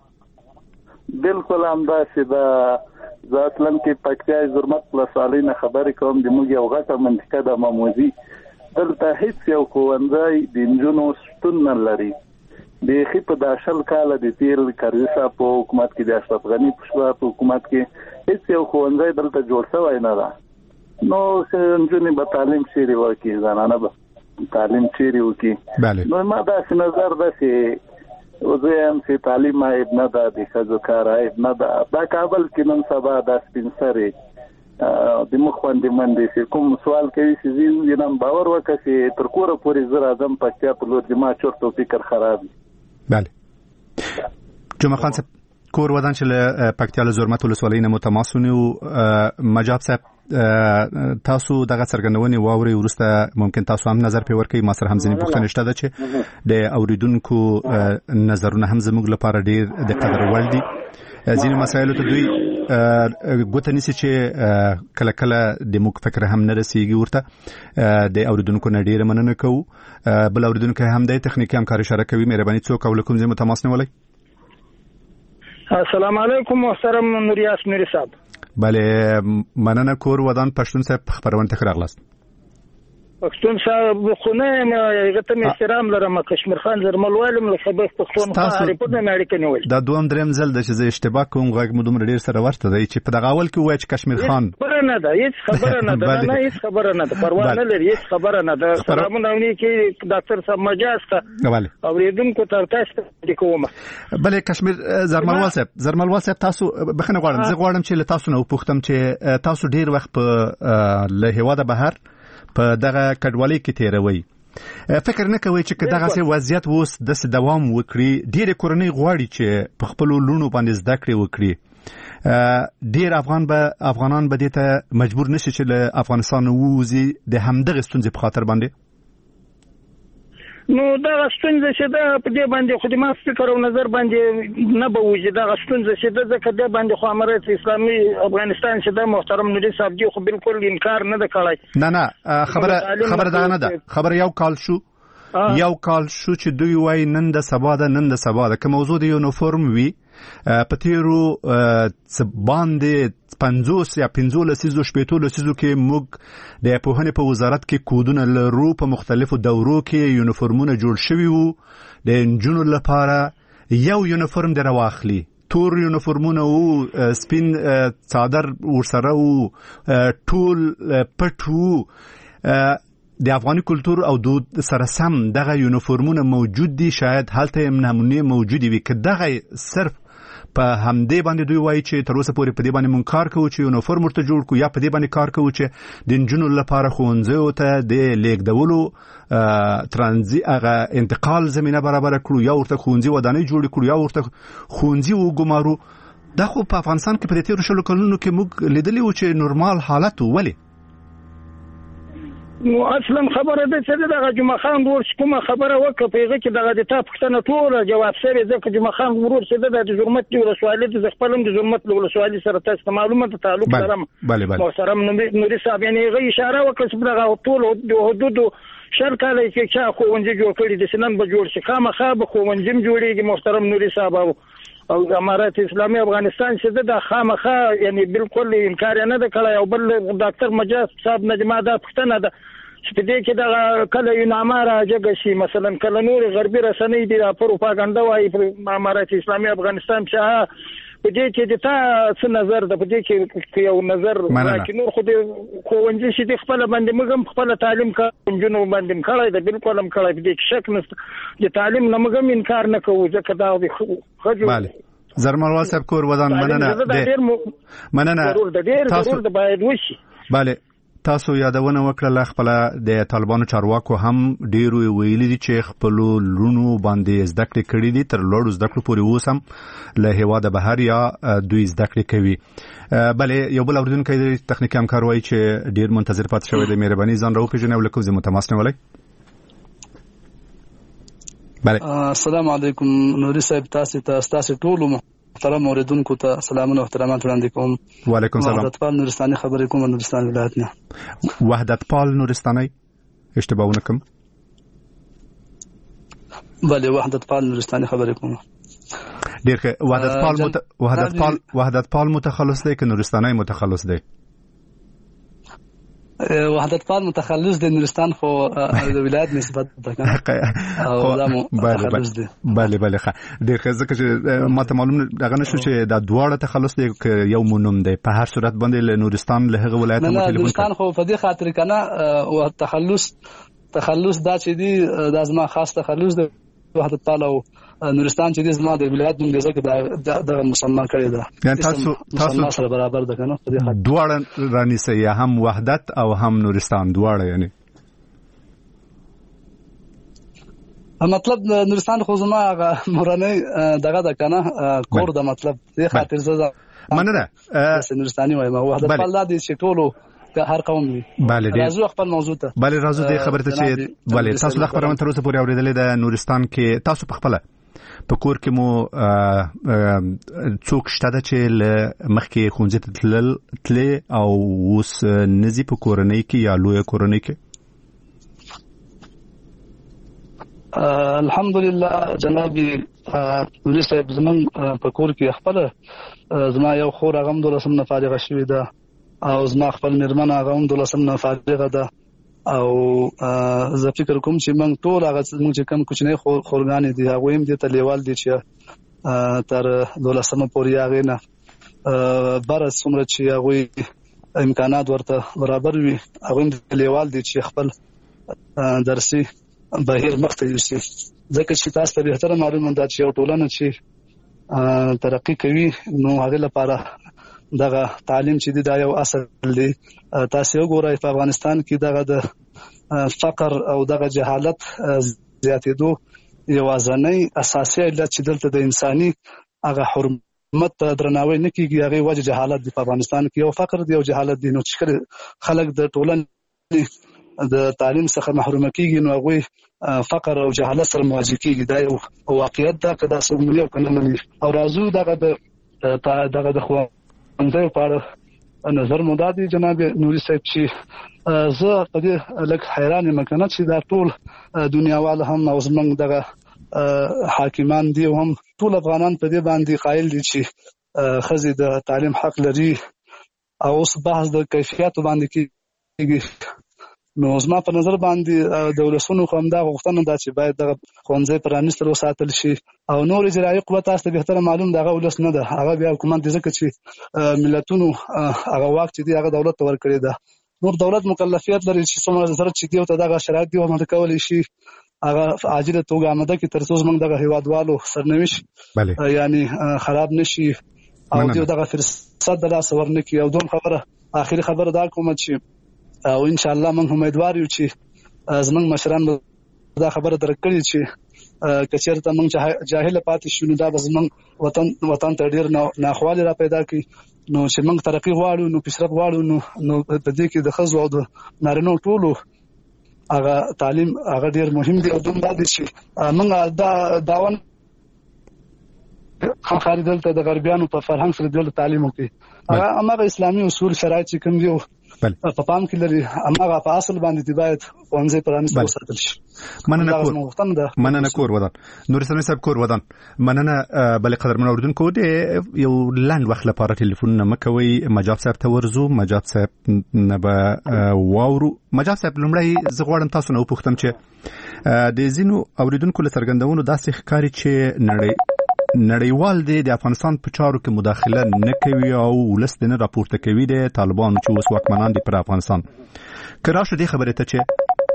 ده بالکل همداسې ده زه اصلا کې پکتیا زرمت ولسوالۍ نه خبرې کوم د موږ یو غټه منطقه د ماموزي دلته هیڅ یو ښوونځی د نجونو شتون نه لري بیخي په داشل کاله د تیر کرزي صاحب په حکومت کې د اشرف غني په حکومت کې هیڅ یو ښوونځی دلته جوړ شوی نه ده نو نجونې به تعلیم چیرې وکړي زنانه به تعلیم چیرې وکړي نو ما داسې نظر ده چې وزیم چې تعلیم عیب نه ده د ښځو کار عیب نه ده دا کابل کې نن سبا دا سپین سرې د مخ باندې منډې چې کوم سوال کوي چې زه نن باور وکړم چې تر کوره پورې زه راځم پکتیا په لور د ما چورت او فکر خراب وي بله جمعه خان صاحب کور ودان چې له پکتیا له زرمت ولسوالۍ نه متماسونی او مجاب صاحب تاسو دغه څرګندونې واوري ورسته ممکن تاسو هم نظر په ورکړئ ما سره هم ځینې پوښتنې شته ده چې د اوریدونکو نظرونه هم زموږ لپاره ډیر د قدر وړ دي ځینې مسایلو ته دوی ګوته نیسي چې کله کله د موږ فکر هم نه رسیږي ورته د اوریدونکو نه ډیره مننه کوو بل اوریدونکو هم د تخنیکي همکاري اشاره کوي مهرباني څوک او کوم ځای متماس نیولای السلام علیکم محترم نوریاس نوری صاحب بله مننه کور ودان پښتون صاحب خبرونه ته راغلاست پښتون صاحب خونه هغه ته احترام لرم کشمیر خان زرمل والم له خبر پښتون خاري په نړۍ کې نیول دا دوم دریم ځل د چې اشتباه کوم غږ مو دومره ډیر سره ورته دی چې په دغه اول کې وای چې کشمیر خان خبره نه ده هیڅ خبره نه ده نه هیڅ خبره نه ده پروا نه لري هیڅ خبره نه ده سلامونه ونی کې ډاکټر صاحب مجاز ته اوریدونکو ته تاسو کومه بله کشمیر زرمل صاحب تاسو بخنه غواړم زه غواړم چې له تاسو نه وپوښتم چې تاسو ډیر وخت په له هواده بهر په دغه کډوالۍ کې تیروي فکر نه کوي چې دغه سي وضعیت ووس د دوام وکړي ډېر کورنۍ غواړي چې په خپل لونو باندې زده کړې وکړي ډېر افغانان به دې ته مجبور نشي چې له افغانستان ووزي د همدغه ستونزې په خاطر باندې نو دا ستونزه چې دا په دې باندې خو د ما فکر او نظر باندې نه به وځي دا ستونزه چې دا ځکه د باندې خو امارات اسلامي افغانستان چې د محترم نوري صاحب دی خو بالکل انکار نه ده کړی نه خبره دا نه ده خبر یو کال شو چې دوی وای نن د سبا ده که موضوع د یونیفورم وي په تیرو باندې 50 یا 15 لسیزو شپېتو لسیزو کې موږ د پوهنې په وزارت کې کودونه لرو په مختلفو دورو کې یونیفورمونه جوړ شوي وو د نجونو لپاره یو یونیفورم در واخلي تور یونیفورمونه وو سپین څادر ورسره وو ټول پټ وو د افغاني کلتور او دود سره سم دغه یونیفورمونه موجود دي شاید هلته هم نمونه موجود وي که دغه صرف په همدې باندې دوی وایي چې تر اوسه پورې په دې باندې مونږ کار کوو چې یونیفورم ورته جوړ کړو یا په دې باندې کار کوو چې د نجونو لپاره ښوونځیو ته د لیږدولو ترانزي هغه انتقال زمینه برابر کړو یا ورته ښوونځي ودانۍ جوړ کړو یا ورته ښوونځي وګمارو دا خو په افغانستان کې په دې تیرو شلو کلونو کې موږ لیدلی وو چې نورمال حالت و ولې نو اصلا خبره ده چې دغه جمعه خان ورور کومه خبره وکړه په هغه کې دغه د تا پښتنه ټول جواب سره ځکه جمعه خان ورور چې د زرمت دی ولسوالۍ د خپلم د زرمت ولسوالۍ سره تاسو معلومه ته تعلق لرم محترم نوري صاحب یعنی هغه اشاره وکړه چې دغه ټول د حدود شر کاله چې چا ښوونځي جوړ کړي د سنن به جوړ شي خامخا به ښوونځي جوړیږي محترم نوري صاحب او امارات اسلامي افغانستان چې د خامخا یعنی بالکل انکار نه ده کړی او بل ډاکټر مجاز صاحب نجما دا پښتنه ده چې په دې کې دا کله یو نامه راځي شي مثلا کله نور غربي رسنۍ دي پروپاګاندا وايي په امارات اسلامي افغانستان چې په دې کې د تا څه نظر ده په دې کې یو نظر راکې نور خو د ښوونځي چې د خپل باندې موږ خپل تعلیم کوو باندې کړی ده بالکل هم کړی په دې کې شک نشته د تعلیم نه موږ انکار نه کوو ځکه دا خو زرمروال صاحب کور ودان مننه تاسو باید وشي. bale تاسو یادونه وکړه خپل د طالبانو چارواکو هم ډیرو ویلي دي چې خپل لونو باندې زده کړې کړې دي تر لوړو زده کړو پورې اوسم له هوا د بهر یا دوی زده کړې کوي. bale یو بل اوریدونکو د تخنیکی همکار وایي چې ډیر منتظر پات شوی د مهرباني ځان راو پیژنې او لکه زموږ تماس نه ولای. السلام علیکم نوري صاحب تاسو ټول محترم اوریدونکو ته سلامونه او احترامات وړاندې کوم. وعلیکم السلام. وحدت پال نورستاني خبرې کوم نورستان ولایت نه. وحدت پال نورستاني اشتباه ونکم. بله وحدت پال نورستاني خبرې کوم. ډیر ښه. وحدت پال متخلص دی که نورستاني متخلص دی؟ وحدت پال متخلص د نورستان خو د ولایت نسبت ده او دا متخلص دی. بله ښه. ډیر ښه. ځکه چې ماته معلوم دغه نشو چې دا دواړه تخلص دی که یو مونوم دی په هر صورت باندې له نورستان له هغه ولایت نه نورستان خو په دې خاطر کنه او تخلص دا چې دی د ازما خاص تخلص دی وحدت پال او نورستان چې د زما د ولایت نوم دی ځکه د مسمى کړی ده. یعنی تاسو سره برابر ده کنه په دې خاطر دواړه رانیسي هم وحدت او هم نورستان دواړه یعنی مطلب نورستان خو زما مورنۍ دغه ده کنه کور د مطلب دې خاطر زه مننه نورستاني وایم وحدت پال دا دي چې ټولو هر قوم وي. راځو خپل موضوع ته. بله راځو د خبرې ته چې بله تاسو د خبرونه تر اوسه پورې اورېدلې د نورستان کې تاسو په خپله په کور کې مو څوک شته ده چې له مخکې ښوونځي ته تللی او اوس نځي په کورنۍ کې یا لویه کورنۍ کې؟ الحمدلله جناب نوري صاحب زمونږ په کور کې خپله زما یو خور هغه هم 12 نه فارغه شوې ده او زما خپل مېرمن هغه هم 12 نه فارغه ده او زه فکر کوم چې موږ ټول هغه موږ چې کم کوچنی خورګانې دي هغه هم دې ته لیوال دي چې تر 12 پورې هغه نه بار څومره چې هغه امکانات ورته برابر وي هغه هم لیوال دي چې خپل درسي بهیر مخته یوسي. ځکه چې تاسو ته به تر معلومه ده چې یو ټولنه چې ترقی کوي نو هغه لپاره دغه تعلیم چې دی دا یو اصل دی. تاسو وګورئ په افغانستان کې دغه د فقر او دغه جهالت زیاتېدو یوازینی اساسي علت چې دلته د انساني هغه حرمت درناوی نه کیږي هغه وجه جهالت دی. په افغانستان کې یو فقر دی او جهالت دی. نو چې خلک د ټولنې د تعلیم څخه محروم کیږي نو هغه فقر او جهالت سره مواجه کیږي. دا یو واقعیت ده که دا څوک مني او کنه مني. او راځو دغه د انځور په اړه نظر مو دادی جناب نوري صاحب چې زه په دې لږ حیران یم کنه چې دا ټول دنیاوال هم او زمونږ دغه حاکمان دي او هم ټول افغانان په دې باندې قائل دي چې ښځې د تعلیم حق لري او اوس بحث د کیفیت باندې کیږي. نو زما په نظر باندې د ولسونو خو همدا غوښتنه ده چې باید دغه ښوونځی پرانیستل وساتل شي او نور اجرایي قوه تاسو ته بهتره معلوم دغه ولس نه ده هغه بیا حکومت دي ځکه چې ملتونو هغه واک چې دی هغه دولت ته ورکړی ده. نور دولت مکلفیت لري چې څومره ضرورت چې دی او ته دغه شرایط دی آماده کولی شي هغه عاجله توګه آماده کړي تر څو زموږ دغه هیوادوالو سرنوشت یعنی خراب نشي او دغه فرصت د لاس ورنکړي. او دوم خبره اخیری خبره دا کوم چې او ان شاء الله موږ امیدوار یو چې زموږ مشران دا خبره درکړي چې کچېرته موږ جاهل پاتې شو نو دا زموږ وطن ته ډیر ناخواله را پیدا کړي. نو چې موږ ترقی غواړو نو پیشرفت غواړو نو په دې کې د ښځو او د نارینهو ټولو هغه تعلیم هغه ډیر مهم دی. او دومره دي چې موږ دا داون خارج دلته د غربیانو په فرهنګ سره د تعلیم وکړي هغه اسلامي اصول شرایط چې کوم دي په پام کې لري هغه په اصل باندې باید ښوونځي پرانیستل وساتل شي. مننه کور ودان نورستاني صاحب کور ودان مننه. بل قدرمن اوریدونکو د یو لاند وخت لپاره ټلیفون مکوي مجاب صاحب ته ورزو. مجاب صاحب نه به واورو. مجاب صاحب لمړی زه غواړم تاسو نه وپوښتم چې د زینو اوریدونکو له څرګندونو داسې ښکاري چې نړیوال د افغانستان په چارو کې مداخله نه کوي او ولس نه راپورته کوي د طالبانو چې اوس واکمنان دي پر افغانستان. که راشه دې خبره ته چې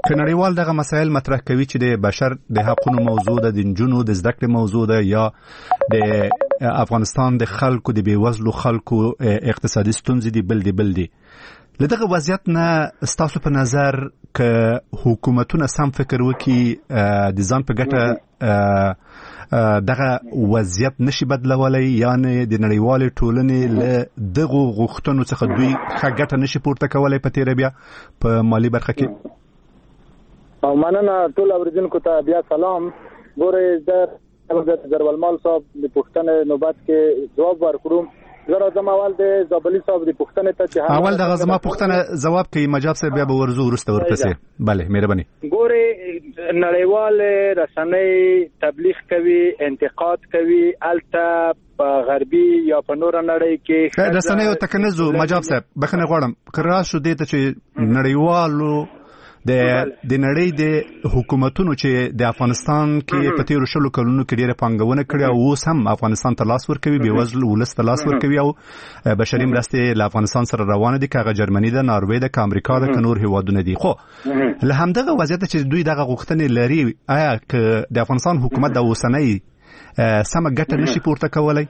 کنړیوال دغه مسایل مطرح کوي چې د بشر د حقوقو موضوع ده، د نجونو د زده کړې موضوع ده، یا د افغانستان د خلکو د بیوزلو خلکو اقتصادي ستونزې دي بل دي. لدغه وضعیت نه ستاسو په نظر که حکومتونه سم فکر وکړي د ځان په ګټه دغه وضعیت نشي بدلولی، یعنی د نړیوالې ټولنې له دغو غوښتنو څخه دوی ښه ګټه نشي پورته کولی په تیره بیا په مالي برخه کې؟ او مننه ټول اوریدونکو ته بیا سلام. ګورې د ضرورمال صاحب د پوښتنې نوبت کې ځواب ورکړم. زه راځم اول د زابلي صاحب د پوښتنې ته چې اول دغه زما پوښتنه ځواب کوي مجاب صاحب، بیا به ورځو وروسته ورپسې. بله مهرباني. ګورې نړیوال رسنۍ تبلیغ کوي، انتقاد کوي، الته په غربي یا په نور نړۍ کې رسنۍ ته کنزو. مجاب صاحب بخنه غواړم کرا شو دې ته چې نړیوالو د نړۍ د حکومتونو چې د افغانستان کې په تیرو 20 کلونو کې ډېره پانګونه کړې او اوس هم افغانستان ته لاس ورکوي، بیوزل ولس ته لاس ورکوي او بشري مرستې له افغانستان سره روانه دي، که جرمني ده، ناروې ده، که امریکا ده، که نور هیوادونه دي. خو له همدغه وضعیت چې دوی دغه غوښتنې لري، آیا که د افغانستان حکومت د اوسنۍ سمه ګټه نشي پورته کولی؟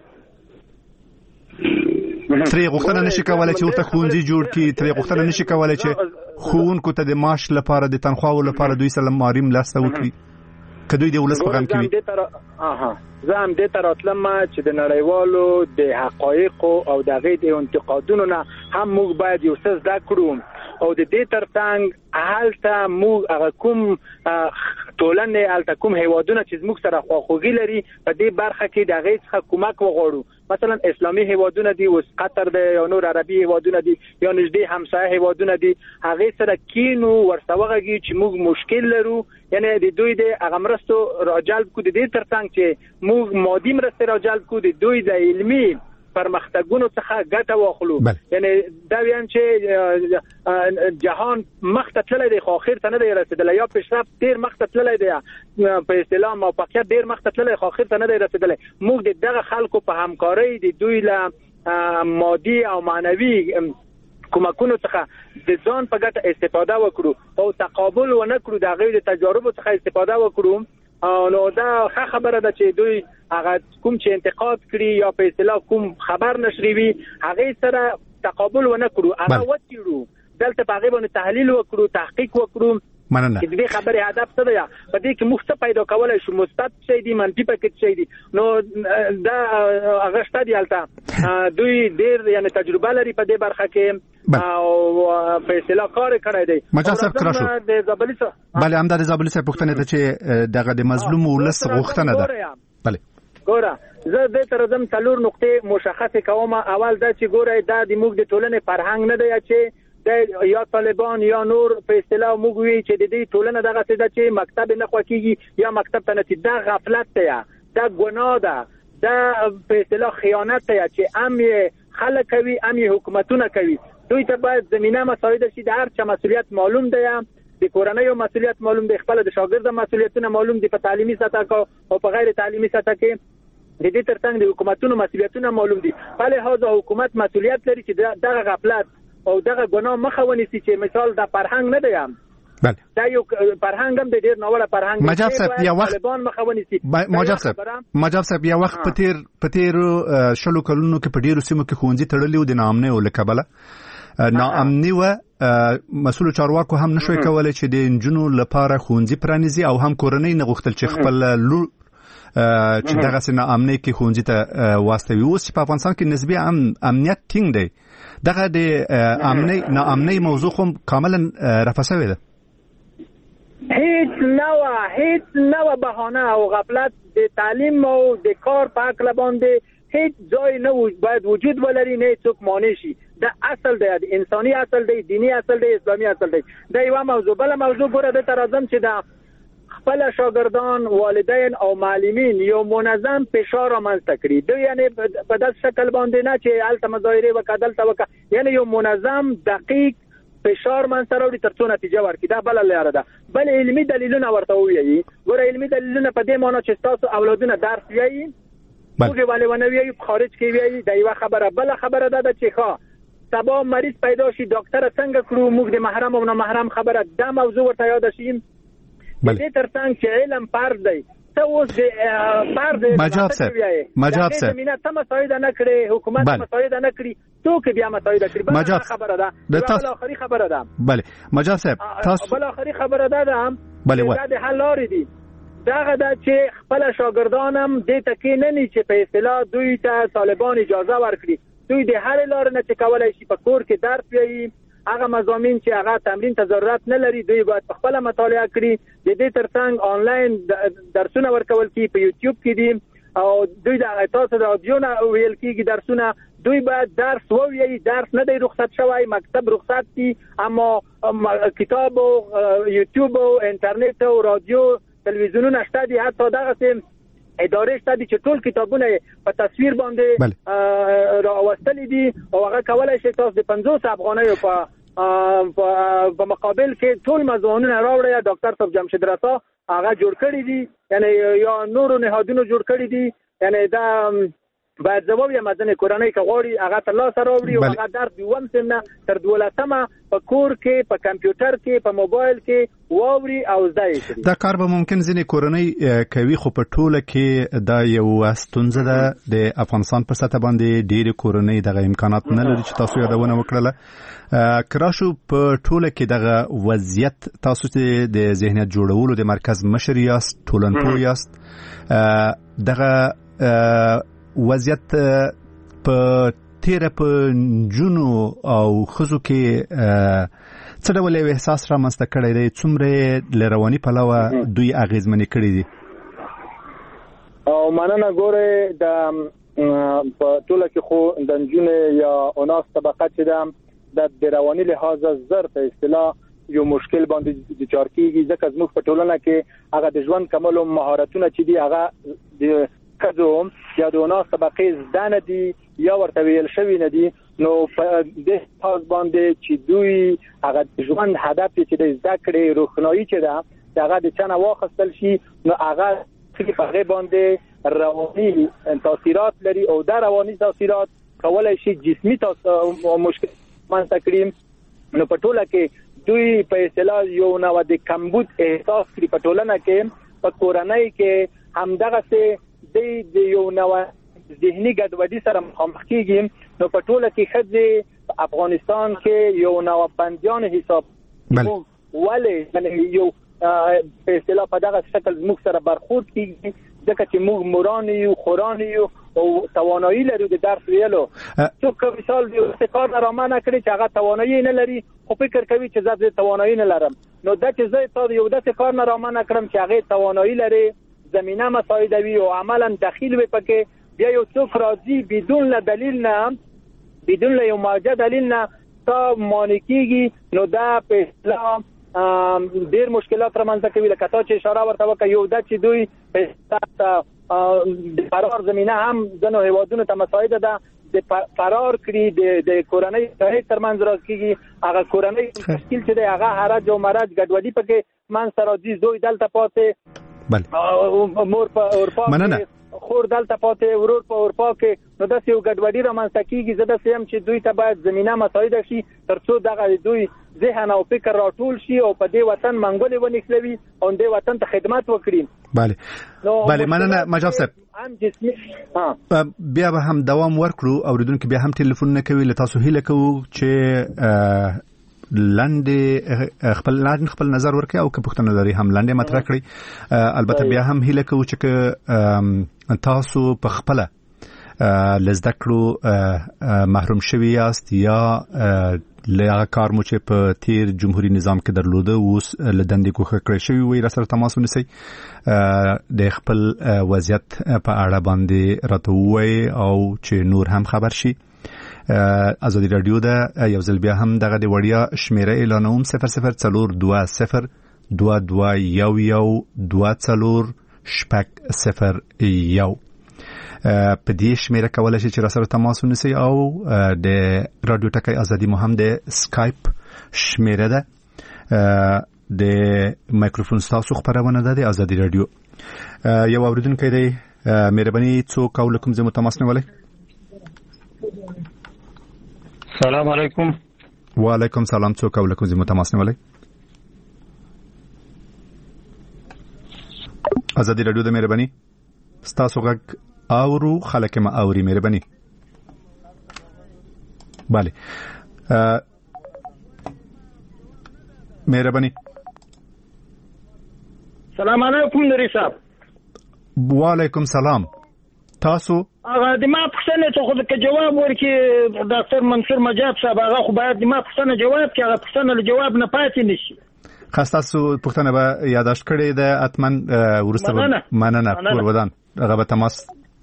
ترې غوښتنه نشي کولای چې ورته ښوونځي جوړ کړي، ترې غوښتنه نشي کولای چې ښوونکو ته د معاش لپاره د تنخواو لپاره دوی سره مالي مرسته وکړي که دوی د ولس په غم کې وي؟ زه هم دې ته راتلم چې د نړیوالو د حقایقو او د هغې د انتقادونو نه هم موږ باید یو څه زده کړو او د دې ترڅنګ هلته موږ هغه کوم ټولنې هلته کوم هیوادونه چې زموږ سره خواخوږي لري په دې برخه کې د هغې څخه کمک وغواړو. مثلا اسلامي هیوادونه دي، اوس قطر دی یا نور عربي هیوادونه دي یا نږدې همسایه هیوادونه دي، هغې سره کینو ورته وغږي چې موږ مشکل لرو، یعنی د دوی د هغه مرستو راجلب کړو، د دې ترڅنګ چې موږ مادي مرستې راجلب کړو، د دوی د علمي پرمختګونو څخه ګټه واخلو. یعنی دا ویان چې جهان مخ ته تللی دی خو اخر ته نه دی رسیدلی، یا پیشرفت ډیر مخ ته تللی دی په اصطلاح موفقیت ډیر مخ ته تللی خو اخر ته نه دی رسیدلی. موږ د دغه خلکو په همکارۍ د دوی له مادي او معنوي کومکونو څخه د ځان په ګټه استفاده وکړو او تقابل ونه کړو، د هغوی د تجاربو څخه استفاده وکړو. نو دا ښه خبره ده چې دوی هغه کوم چې انتقاد کړي یا په اصطلاح کوم خبر نشري وي هغې سره تقابل ونه کړو، هغه وڅېړو، دلته په هغې باندې تحلیل وکړو، تحقیق وکړو چې د دې خبرې هدف څه دی، په دې کې موږ څه پیدا کولی شو، مثبت شی دي، منفي پکې شی دي. نو دا هغه شته دي هلته دوی ډېر یعنې تجربه لري په دې برخه کې او په اصطلاح کار کړی دی. مجاب صاحب کرا شو. بله همدا د زابلي صاحب پوښتنې ته چې دغه د مظلوم ولس غوښتنه ده. بله ګوره زه دې ته راځم 4 نقطې مشخصې کوم. اول دا چې ګوره دا د موږ د ټولنې فرهنګ نه دی چې یا طالبان یا نور په اصطلاح موږ وی چې د دې ټولنه دغه څه ده چې مکتب نه خوښیږي یا مکتب ته نه ځي، دا غفلت دی، دا ګناه ده، دا په اصطلاح خیانت دی چې هم خلک کوي هم حکومتونه کوي. دوی ته باید زمینه مساعده شي، د هر چا مسؤلیت معلوم دی، د کورنۍ مسؤلیت معلوم دی، خپل د شاګرد مسؤلیتونه معلوم دي په تعلیمي سطح او په غیر تعلیمي سطح کې، د دې ترڅنګ د حکومتونو مسؤلیتونه معلوم دي. په لحاظ حکومت مسؤلیت لري چې دغه غفلت او دغه ګناه مخه ونیسي چې مثال د فرهنګ نه دی، دا یو فرهنګ هم د ډېر ناوړه فرهنګ دی. مجاب صاحب یو وخت مجاب صاحب یو وخت په تیرو 20 کلونو کې په ډېرو سیمو کې ښوونځي تړلي وو د ناامنۍ له کبله، ناامني وه، مسؤلو چارواکو هم نشوی کولی چې د نجونو لپاره ښوونځي پرانیزي او هم کورنۍ نه غوښتل چې خپل لور چې دغسې ناامنۍ کې ښوونځي ته واستوي. اوس چې په افغانستان کې نسبي امنیت ټینګ دی، دغه د ناامنۍ موضوع خو کاملا رفع شوې ده. هیڅ نوه بهانه او غفلت د تعلیم او د کار په هکله باندې هیڅ ځای نه باید وجود ولري، نه څوک مانع شي. دا اصل دی، انساني اصل دی، دینی اصل دی، اسلامي اصل دی. دا یوه موضوع. بله موضوع ګوره دې ته راځم چې د خپل شاګردان، والدین او معلمین یو منظم فشار رامنځته کړي. دوی یعنی په داسې شکل باندې نه چې هلته مظاهرې وکړه دلته وکړه، یعنی یو منظم دقیق فشار منځته راوړي تر څو نتیجه ورکړي. دا بله لاره ده. بل علمي دلیلونه ورته ووایي. ګوره علمي دلیلونه په دې معنا چې ستاسو اولادونه درس ویایي، موږ ولې ونه ویایي، په خارج کې ویایي، دا یوه خبره. بله خبره دا ده چې سبا مریض پیدا شي ډاکټر څنګه کړو موږ د محرم او نامحرم خبره دا موضوع ورته یاد شي دې ترڅنګ چې علم فرض دی ته اوس د فرض مجاب صاحب زمينه ته مساعد نه کړي حکومت مساعد نه کړي څوک بیا مساعد کړي بل خبره ده بل اخري خبره ده بله مجاب صاحب تاسو بل اخري خبره ده بله دا د حل لارې دي داغه دا چې خپل شاګردانم دې تکي نه ني چې په اصطلاح دوی ته طالبان اجازه ورکړي دوی د هر لار نه چې کولای شي په کور کې درس وایي هغه مضامین چې هغه تمرین ته ضرورت نه لري دوی باید خپل مطالعه کړي د دې ترڅنګ آنلاین درسونه ورکول کی په یوټیوب کې دي او دوی د تاسو د رادیو نه ویل کیږي درسونه دوی باید درس ووایي درس نه دی رخصت شوی مکتب رخصت دي اما کتاب او یوټیوب او انټرنیټ او رادیو تلویزیونونه شته دي حتی دغه سیم ادارې شته دي چې ټول کتابونه په تصویر باندې راوستل دي او هغه کولای شي تاسو د 50 افغانیو په مقابل کې ټول مضمونونه راوړي ډاکټر صاحب جمشید رسا هغه جوړ کړی دي یعنی یا نورو نهادونو جوړ کړی دي یعنی دا باید جواب یې مدنه کورنۍ کې غوړي هغه تر لاسه راوړي او هغه درس دیوم سنه تر 12مه په کور کې په کمپیوټر کې په موبایل کې واوري او زده کړي دا کار به ممکن ځینې کورنۍ کوي خو په ټوله کې دا یو ستونزه ده د افغانستان په سطح باندې ډېر کورنۍ دغه امکانات نه لري چې تاسو یادونه وکړه کراشو په ټوله کې دغه وضعیت تاسو ته د ذهنیت جوړولو د مرکز مشر یاست ټولنپوه یاست دغه وضعیت په تیره په جنو او خزو کې څه ډول احساس را مسته کړی دی څومره لروانی پلوه دوی اغیزمنې کړی دي او مننه ګوره د په ټوله کې خو د جنو یا اوناس طبقه چې د رواني لحاظ زر په اصطلاح یو مشکل باندې د چار کیږي ځکه زموږ په ټولنه کې هغه د ژوند کمال او مهارتونه چې دي هغه د کدو یا د ناس طبقه زدان دي یا ورته ویل شوی نه دي نو په دې پاس باندې چې دوی هغه ژوند هدف چې د ذکر روښنايي چې دا هغه د چانه واخستل شي نو هغه چې په غي باندې رواني تاثیرات لري او دا رواني تاثیرات کولای شي جسمي مشکل منځ کړي نو په ټوله کې دوی په اصطلاح یو نو د کمبود احساس کړي په ټولنه کې په کورنۍ کې همدغه څه د یو نو ذهني ګډوډي سره مخامخ کیږي نو په ټوله کې خځې افغانستان کې یو نو بنديان حساب ولې یو په اصطلاح په دغه شکل موږ سره برخورد کیږي ځکه چې موږ موران یو خوران یو او توانایی لري د درس ویلو څوک مثال دی چې کار رامنه کړی چې هغه توانایی نه لري خو فکر کوي چې زه توانایی نه لرم نو دا چې زه تاسو یو د کار نه رامنه کړم چې هغه توانایی لري زمينه مساعدوي او عملا داخل وي پکې بیا یو څوک راځي بدون له دلیل نه بدون له یو موجه دلیل نه تا مانکیږي نو دا په اسلام ډیر مشکلات رامنځته کوي لکه تا چې اشاره ورته وکړ یو د چې دوی په فرار زمينه هم ځنو هیوادونو ته مساعده ده د فرار کړی د کورنۍ ترمنځ راځي هغه کورنۍ تشکیل چې هغه حرج او مرج ګډوډي پکې من سره دي دوی دلته پاتې بله مور په اورپا خور دلته پاتې ورور په اورپا کې نو داسې یو ګډوډي رامنځته کیږي زه داسې هم چې دوی ته باید زمينه مساعده شي ترڅو دغه دوی ذهن او فکر راټول شي او په دې وطن منګولې ونیسلوي او دې وطن ته خدمت وکړي بله مننه مجاب صاحب بیا به هم دوام ورکړو اوریدونکو بیا هم ټلیفون نه کوي له تاسو هیله کوو چې لاندې خپل نظر ورکړي او که پوښتنه لري هم لاندې مطرح کړي البته بیا هم هیله کوو چې تاسو په خپل لزده کړو محروم شوی یاست یا لغه کار مو چې په تیر جمهوریت نظام کې درلوده اوس لدندې کوخه کړی شوی وي را سره تماس ونیسئ د خپل وضعیت په اړه باندې راته ووایي او چې نور هم خبر شي ازادي رادیو ده یو ځل بیا هم دغه د وړیا شمیره اعلانوم 0042 22 240 په دې شمیره کولای شي چې را سره تماس ونیسئ او د رادیو ټکی ازادي مو هم د سکایپ شمیره ده د مایکروفون تاسو خبرونه ده د ازادي رادیو یو اوریدونکو دی مهرباني څوک او لکم زمو تماس نیولای سلام علیکم. وعلیکم سلام. څوک او لکم زمو تماس نیولای؟ ازادي رادیو د مهرباني ستاسو غږ اورو خلک ما اوري مهرباني. بله مهرباني. سلام علیکم نوري صاحب. وعلیکم سلام. تاسو هغه د ما پښتنه ته خو د جواب ورکړي ډاکټر منصور مجاب صاحب، هغه خو باید د ما پښتنه جواب کړي، هغه پښتنه له جواب نه پاتې نشي. خاصتاسو پښتنه به یاداشت کړي د اتمن ورسته مننه کور ودان هغه به تماس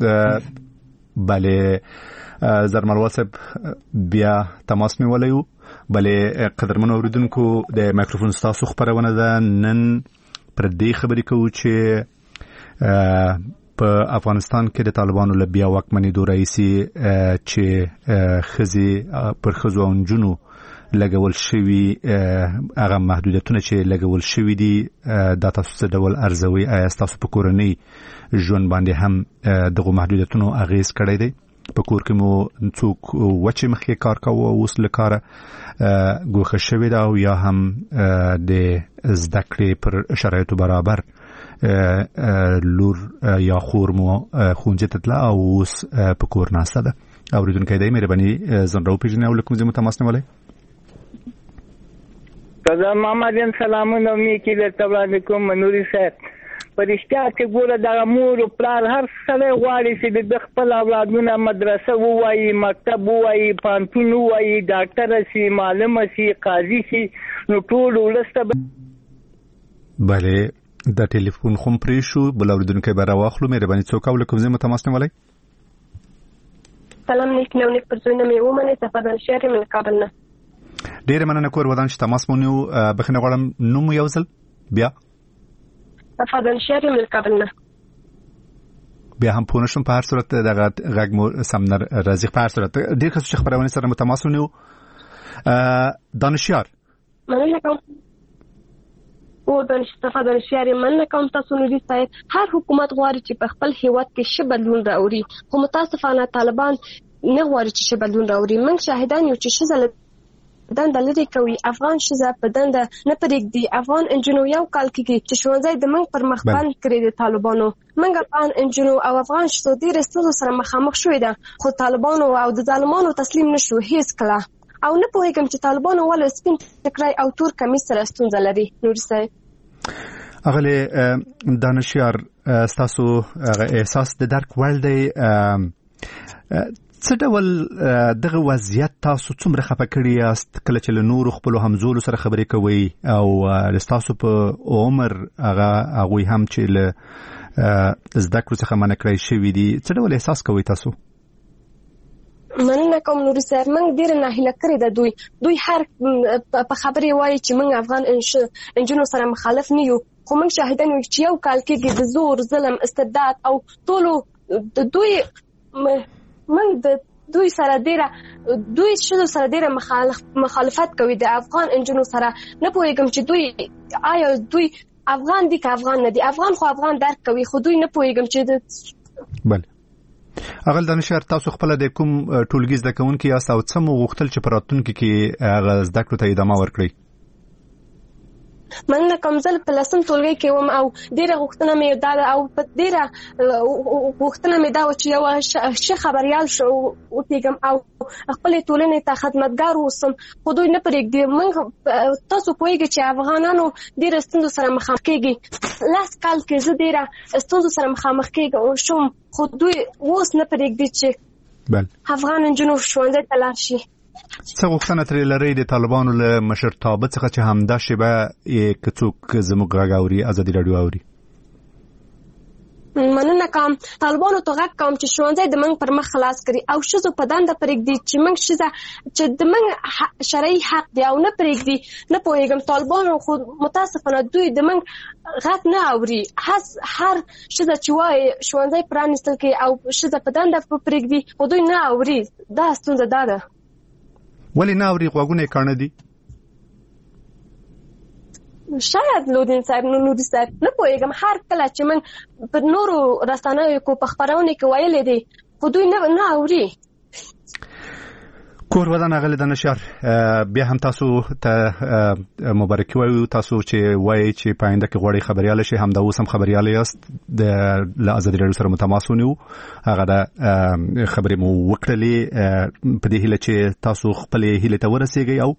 بله زرمل واسب بیا تماس می ولیو. بله قدرمن اوریدونکو د مایکروفون تاسو خبرونه ده. نن پر دې خبرې کوو چې په افغانستان کې د طالبانو له بیا واکمنۍ دوه رئیسي چې خزي پر خزو او نجونو لګول شوی هغه محدودیتونه چې لګول شوی دي د تاسو ډول ارزوي تاسو په کورنۍ ژوند باندې هم دغه محدودیتونو اغیز کړی دی؟ په کور کې مو څوک وچه مخې کار کوي او اوس لکاره ګوښه شوی دا او یا هم د زده کړې پر شرایطو برابر لور یا خور مو خونځ ته تله او اوس په کور ناسته ده؟ اوریدونکو دی مهرباني زن راو پیژنې او لکم زمو تماس نیولای. قضا محمدین سلامونه میکی درته وړاندې کوم نوري صاحب. په رښتیا چې ګوره دغه مور او پلار هر سړی غواړي چې د خپل اولادونه مدرسه ووایي، مکتب ووایي، پوهنتون ووایي، ډاکټره شي، معلمه شي، قاضي شي، نو ټول ولس ته بله د ټلیفون خو پرې شو. بل اوریدونکی به راواخلو. مهرباني څوک او لکم زمو تماس نیولای؟ سلام نیک نو نیک پر زوینه مې ومنه صفدان شهر من کابل نه. ډېر مننه کور ودان چې تماس مو نیو. بخنه غواړم نوم یو ځل بیا. صفدان شهر من کابل نه. بیا هم پوه نشم. په هر صورت دغه غږ مو سمنر راځي. په هر صورت ډېر ښه چې خبرونه سره متماس نیو. دانشیار مننه کوم او صفدان شهر مننه کوم. تاسو نوري صاحب هر حکومت غواړي چې په خپل هیواد کې ښه بدلون راوړي، خو متاسفانه طالبان نه غواړي چې ښه بدلون راوړي. موږ شاهدان یو چې ښځه دنده لري کوي، افغان ښځه په دنده نه پرېږدي. افغان انجنونو یو کال کې چې ښوونځی د موږ پر مخ بند کړی د طالبانو. موږ افغان انجنونو او افغان ښځو ډېرې ستونزو سره مخامخ شوې ده، خو طالبانو او د ظالمانو تسلیم نشو هیڅ کله. او نه پوهېږم چې طالبانو ولې سپین ټکری او تور کمیس سره ستونزه لري. نوري صاحب اغلی دانشیار ستاسو احساس د درک وړ دی. څه ډول دغه وضعیت تاسو څومره خفه کړی یاست کله چې له نورو خپلو همزولو سره خبرې کوئ او ستاسو په عمر هغوی هم چې له زده کړو څخه منع کړی شوي دي، څه ډول احساس کوئ تاسو؟ مننه کوم نوري صاحب. موږ ډېره ناهیله کړې ده. دوی هر په خبرې وایي چې موږ افغان انجنونو سره مخالف نه یو، خو موږ شاهدان یو چې یو کال کېږي د زور، ظلم، استبداد او ټولو موږ د دوی سره دوی شلو سره ډېره مخالفت کوي د افغان انجنونو سره. نه پوهېږم چې دوی آیا دوی افغان دي که افغان نه دي. افغان خو افغان درک کوي، خو دوی نه پوهېږم چې بله اغل دانشیار تاسو خپل د کوم ټولګي زده کوونکي یاست او څه مو غوښتل چې په راتلونکي کې هغه زده کړو ته ادامه ورکړئ؟ مننه کوم. زه په 10م ټولګي کې وم او ډېره غوښتنه مې دا ده او په ډېره غوښتنه مې دا وه چې یو ښه خبریال وکړم او خپلې ټولنې ته خدمتګار اوسم، خو دوی نه پرېږدي. موږ تاسو پوهېږئ چې افغانانو ډېره ستونزو سره مخامخ کېږي. 10 کال کې زه ډېره ستونزو سره مخامخ شوم، خو دوی اوس نه پرېږدي چې افغان نجونو ښوونځي ته لاړ شي. څه غوښتنه ترې لرئ د طالبانو له مشرتابه څخه چې همدا شیبه یې که څوک زموږ غږ اوري، ازادي راډیو اوري؟ مننه کوم. طالبانو ته غږ کوم چې ښوونځی د موږ پر مخ خلاص کړي او ښځو په دنده پرېږدي چې موږ ښځه چې د موږ شرعي حق دی او نه پرېږدي. نه پوهېږم طالبانو خو متاسفانه دوی د موږ غږ نه اوري. هر ښځه چې وایي ښوونځی پرانیستل کړي او ښځه په دنده پرېږدي، خو دوی نه اوري. دا ستونزه دا ده. ولې نه اوري؟ غوږونه یې کاڼه دي؟ شاید لودین صاحب نوري صاحب نه پوهېږم. هر کله چې موږ په نورو رسنیو کې په خپرونې کې ویلې دي، خو دوی نه اوري. کور ودان غل د نشر بیا هم تاسو ته مبارکي وایو تاسو چې وایي چې پاینده کې غوړي خبرياله شي هم د اوسم خبرياله یاست د ازادي رادیو سره متماس ونیو هغه د خبرې مو وکړلې په دې هیله چې تاسو خپل هیله ته ورسیږئ او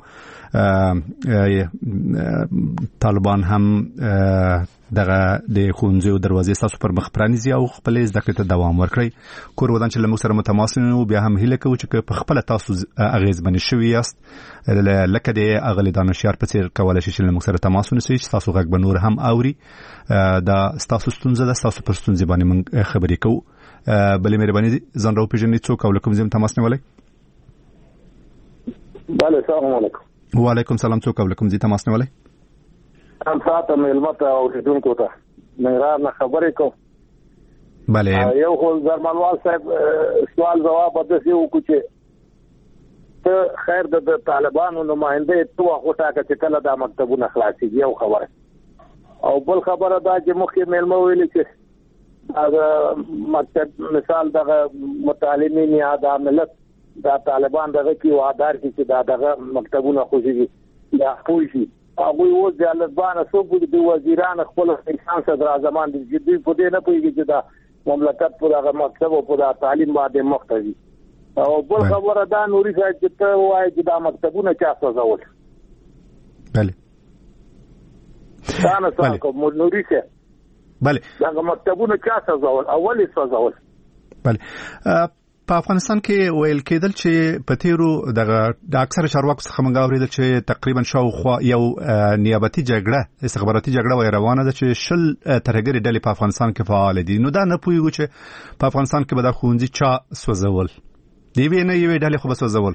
طالبان هم دغه د خونځو دروازې تاسو پر مخ پرانیزي او خپل زده کړې ته دوام ورکړي کور ودان چې لمو سره متماس ونیو بیا هم هیله کوو چې په خپل تاسو اغیز باندې شوی یاست لکه د اغلی دانشیار په څیر کولای شي چې لمو سره تماس ونیسي چې تاسو غږ به نور هم اوري دا تاسو ستونزه ده تاسو پر ستونزې باندې من خبرې کوو بلې مهرباني ځان راو پیژنې څوک او کوم ځای تماس نیولای بله السلام علیکم وعلیکم السلام څوک او کوم ځای تماس نیولای هم ساته ملمت او ریډونکو ته مهران خبرې کوم بله یو خو زرمنوال صاحب سوال جواب داسې وکړو چې ته خیر د طالبانو نماینده تو غوټه چې کله دا مکتبونه خلاصيږي یو خبره او بل خبره دا چې مخکې ملمو ویل چې دا مکتب مثال د متعلمین یا د ملت دا طالبان دغه کې وادار چې دا دغه مکتبونه خوشي دا پوښي هغه یو ځلبانه څوک د وزیران خپل انسان صدر اعظم د جدي په دې نه پوهیږي چې دا مملکت پر هغه مکتب او پر تعلیم باندې مختوي او بل خبره دا نوري صاحب چې ته وایي چې دا مکتبونه چا سوزول بله دا نه څه کوم نوري صاحب بله دا مکتبونه چا سوزول اولی سوزول بله په افغانستان کې ویل کېدل چې په تیرو د اکثر چارواکو څخه موږ اورېدل چې تقریبا شاوخوا یو نیابتي جګړه استخباراتي جګړه وای روانه ده چې شل ترهګري ډلې په افغانستان کې فعال دي نو دا نه پوهیږو چې په افغانستان کې به د خوندې چا سوځول دی ویني یو ډلې خو به سوځول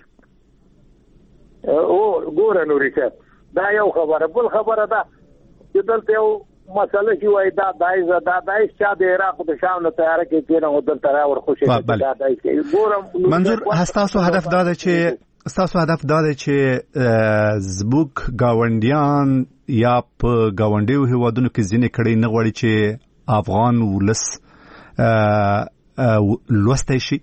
او ګوره نوري صاحب دا یو خبره بل خبره ده چې دلته یو مسله چې وای دا دایز چې د عراق د شام نه تیار کې کېنه او دلته راور خوشي دا دایز ګورم منظور تاسو هدف دا دی چې زبوک گاونډیان یا په گاونډیو هیوادونو کې ځینې کړي نه غواړي چې افغان ولس لوستای شي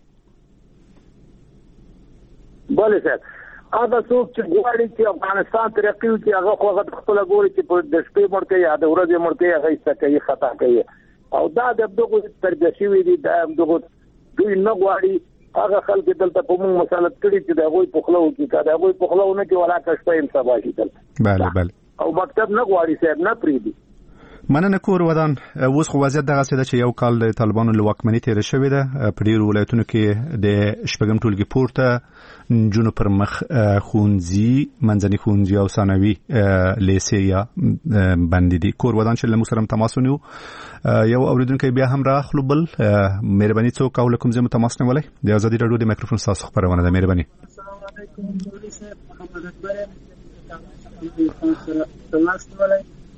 بله صاحب هغه څوک چې غواړي چې افغانستان ترقی وکړي هغه خو هغه خپل غواړي چې په د شپې مړ کوي یا د ورځې مړ کوي هغه څه کوي خطا کوي او دا د دغه تربیه شوی دي دغه دوی نه غواړي هغه خلک دلته په موږ مسالت کړي چې دا غوي پخلو کې دا غوي پخلو نه کې ولا کښ په انصاف شي دلته بله او مکتب نه غواړي صاحب نه پریدي مننه کور ودان اوس خو وضعیت دغه څه ده چې یو کال د طالبانو له واکمنۍ تیر شوې ده په ډیرو ولایتونو کې د شپږم ټولګي پورته جنو پر مخ خونځي منځني خونځي او ثانوي لیسې یا باندې دي کور ودان چې له مسلم تماس ونیو یو اوریدونکو بیا هم راخلو بل مهرباني څوک او کوم ځای تماس نه ولای د ازادي رادیو د مایکروفون تاسو خبرونه ده مهرباني السلام علیکم مولوی صاحب محمد اکبر تماس ولای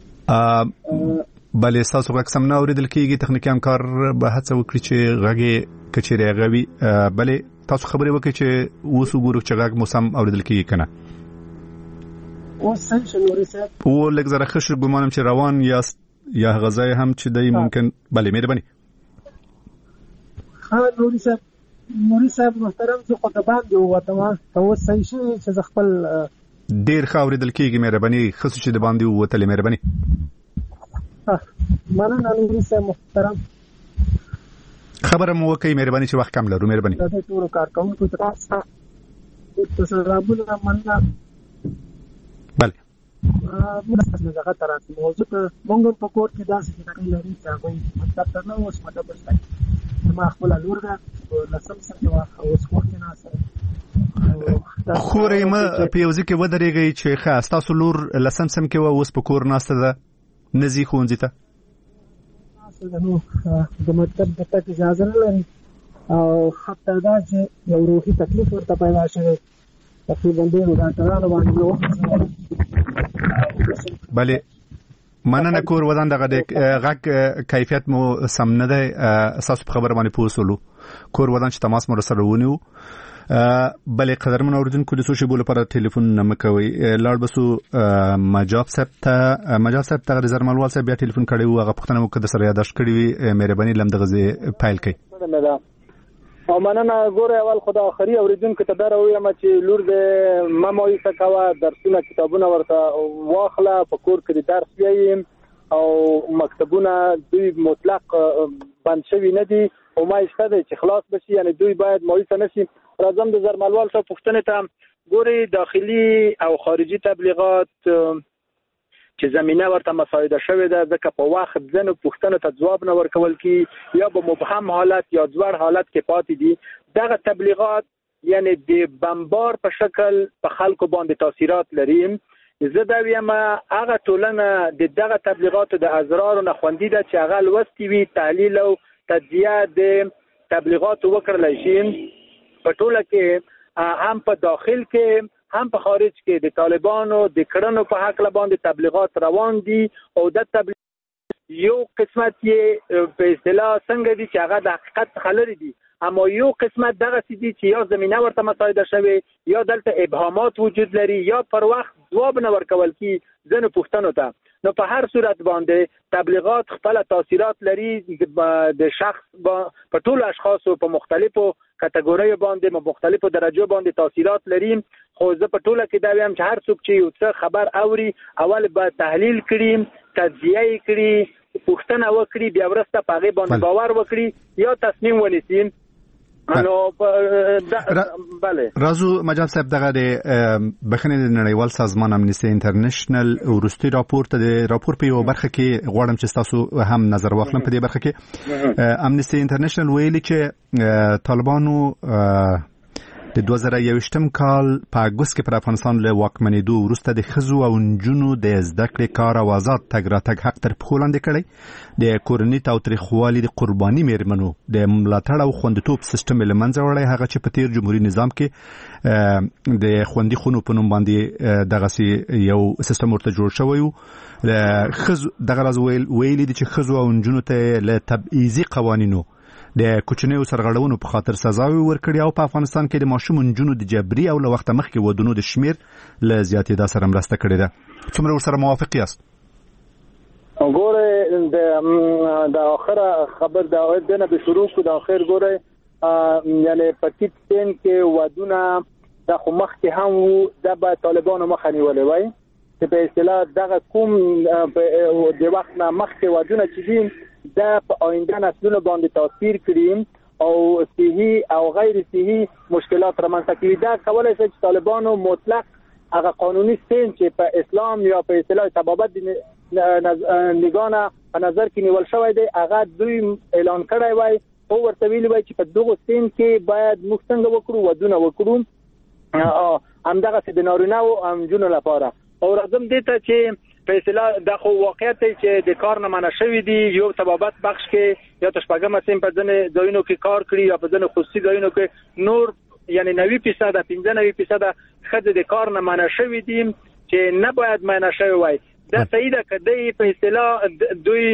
بله تاسو غږ سم نه اوریدل کیږي تخنیکی همکار به هڅه وکړي چې غږ کچېره غوي بله تاسو خبرې وکړئ چې اوس وګورو چې غږ مو سم اوریدل کیږي کنه اوس څنګه نوري صاحب او لږ زره خشر ګمانم چې روان یاست یا غزای هم چې دای ممکن بله مهرباني ها نوري صاحب محترم زه خو د باندې وته اوس صحیح شي چې خپل ډیر خاوریدل کیږي مهرباني خصوصي چې د باندې وته مهرباني مننه نوري صاحب محترم خبره مو وکي مهرباني چې وخت کم لرو مهرباني دا ټول کارکونکو تاسو تسرابونه مننه بله موږ څنګه ترانه موضوع مونږ په کور کې داسې کې لري چې هغه مطلب نه اوس مطلب شته ما خپل لور ده لسم سم کې اوس کور کې نه سره خورې ما په یو ځکه ودرېږي چې خاص تاسو لور لسم سم کې اوس په کور ناشته ده نزي خونځي ته نو د مطلب د تک اجازه نه لري او حتی دا چې یو روحي تکلیف ورته پیدا شوی تقریبا ډېر ډاکټرانو باندې بله مننه کور ودان دغه غږ کیفیت مو سم نه دی اساس په خبر باندې پوسولو کور ودان چې تماس مو سره ونیو بله قدرمن اوریدونکو د سوشي بوله پر ټلیفون نمکوي لاړ بسو مجاب صاحب ته زرملوال صاحب بیا ټلیفون کړی او هغه پښتنه مو کده سره یاداش کړی وي مهرباني لم دغه پایل کړئ السلام علیکم نوري صاحب محمد اکبر تاسو ته سلام. وعلیکم السلام څوک او کوم ځای تماس نه ولای محمد اکبر یم تاسو ته سلام. او مننه. ګوره اول خدا اخري اوریدونکو ته دا راویم چې لور د مامایسه کوه، درسونه کتابونه ورته واخله، په کور کې درس ویایم او مکتبونه دوی مطلق بند شوي نه دي او ما ایسته دی چې خلاص بشي، یعنی دوی باید مایوسه نشي. راځم د زرملوال صاحب پوښتنې ته. ګوري داخلي او خارجي تبلیغات چې زمينه ورته مساعده شوې ده، ځکه په وخت ځنه پوښتنه ته جواب نه ورکول کی یا به مبهم حالت یا ځوړ حالت کې پاتې دي. دغه تبلیغات یعنی د بمبار په شکل په خلکو باندې تاثیرات لري. زه دا وایم هغه ټولنه د دغه تبلیغاتو د ازرار نه خوندې ده چې هغه لوستي وي، تحلیل او تجزیه د تبلیغاتو وکړل شي. په ټوله کې هم په داخل کې هم په خارج کې د طالبانو د کړنو په حق باندې تبلیغات روان دي او د تبلیغ یو قسمت یې په اصطلاح څنګه دي چې هغه د حقیقت خلری دي، اما یو قسمت دغه دي چې یا زمينه ورته مساعده شوی یا دلته ابهامات وجود لري یا پر وخت جواب نه ورکول کی ځنه پوښتنو ته. نو په هر صورت باندې تبلیغات خپل تاثیرات لري د شخص په ټول اشخاصو په مختلفو کټګوریو باندې مختلفو درجو باندې تاثیرات لري. خو زه په ټوله کې دا وایم چې هر څوک چې یو څه خبر اوري اول به تحلیل کړي، تجزیه کړي، پوښتنه وکړي، بیا ورسته په هغه باندې باور وکړي یا تصمیم ونیسي. نو بله رازو مجاب صاحب دغه د بخنه د نړیوال سازمان امنیسټي انټرنیشنل ورستي راپور په یو برخه کې غواړم چې تاسو هم نظر واخلم. په دې برخه کې امنیسټي انټرنیشنل ویلي چې طالبانو د 2021 کال په اګوست کې پر افغانستان له واکمنېدو وروسته د ښځو او نجونو د زده کړې، کار او آزاد تګ راتګ حق تر پښو لاندې کړی، د کورني تاوتریخوالي، د قرباني میرمنو د ملاتړ او خوندیتوب سیستم له منځه وړی، هغه چې په تیر جمهوریت نظام کې د خوندي خونو په نوم باندې دغه یو سیستم ورته جوړ شوی و. دغه راز ویلي دي چې ښځو او نجونو ته له تبعیضي قوانینو د کوچنیو سرغړونو په خاطر سزاوي ورکړي او په افغانستان کې د ماشوم نجونو د جبري او له وخت مخکې ودونو د شمیر له زیاتېدا سره مرسته کړې ده. څومره ورسره موافق یاست؟ ګوره د اخره خبر دا ودنه به شروع کو د اخر ګوره یعنی پټیټ سین کې ودونه د خو مخکې هم وو د با طالبانو مخ نیولې وای چې په اصطلاح دغه کوم د وخت نه مخکې ودونه چې دي دا په آینده نسلونو باندې تاثیر کړي او صحي او غیر صحي مشکلات رامنځته کړي. دا کولای شي چې طالبانو مطلق هغه قانوني سین چې په اسلام یا په اصطلاح تبابت نگانه په نظر کې نیول شوی دی هغه دوی اعلان کړی وای او ورته ویلي وای چې په دغه سین کې باید موږ څنګه وکړو ودونه وکړو همدغه د نارینه او همجونو لپاره. او راځم دې ته چې په اصطلاح د خو واقعیت چې د کار نه منع شوی دی یو تبابت بخش کې یا تشپګم سیم په ځنه ځایونو کې کار کړی یا په ځنه خصوصي ځایونو کې نور یعنی 90% 95% خځې د کار نه منع شوی دي چې نه باید منع شوی وای. دا صحیح ده کدی په اصطلاح دوی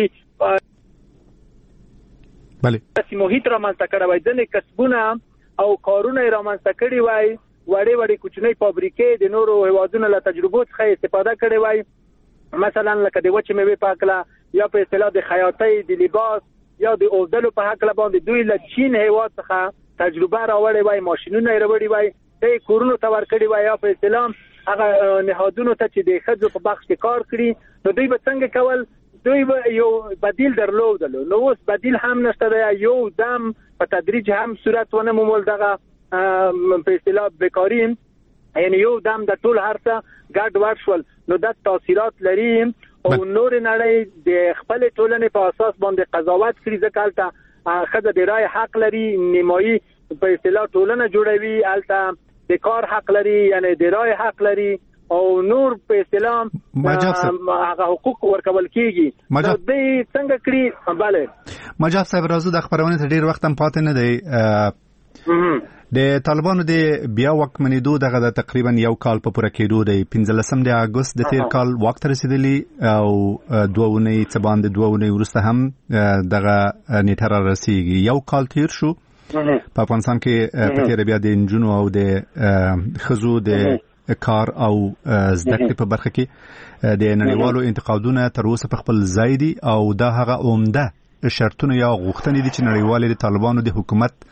بله چې محیط را منځته کړی وای ځنه کسبونه او کارونه را منځته کړی وای وړې وړې کوچنۍ فابریکې د نورو هیوادونو له تجربو څخه استفاده کړې وای، مثلا لکه د وچې میوې په حق یا په اصطلاح د خیاطۍ، د لباس یا د اوبدلو په حق باندې دوی له چین هیواد څخه تجربه راوړې وای، ماشینونه راوړي وای، د کورونو ته ورکړي وای یا په اصطلاح هغه نهادونو ته چې د ښځو په بخش کې کار کړي نو دوی به څنګه کول؟ دوی به یو بدیل درلودلو. نو اوس بدیل هم نشته دی، یو دم په تدریج هم صورت ونه مومول دغه په اصطلاح بیکاری یعنی یو دم د ټول هرڅه ګډ وډ شول. نو د تاثیرات لري او نور نړۍ د خپل ټولنې په اساس باندې قضاوت کړي ځکه خځه د رای حق لري، نیمایي په اصطلاح ټولنه جوړوي، البته د کار حق لري یعنی د رای حق لري او نور په اصطلاح هغه حقوق ورکول کیږي. نو دوی څنګه کړي؟ bale مجاب صاحب راځو د خبرونه ته ډیر وخت هم پاتې نه دی. د طالبانو د بیا واکمنېدو دغه د تقریبا یو کال په پوره کېدو دی 15 د اګوست د تیر کال وخت ته رسیدلی او 2 اونۍ څه باندې 2 اونۍ وروسته هم دغه نیټه را رسیږي. یو کال تیر شو په افغانستان کې په تیر بیا د انجونو او د ښځو د کار او زده کړې په برخه کې د نړیوالو انتقادونه تر اوسه په خپل ځای دي او دا هغه عمده شرطونه یا غوښتنې دي چې نړیوال د طالبانو د حکومت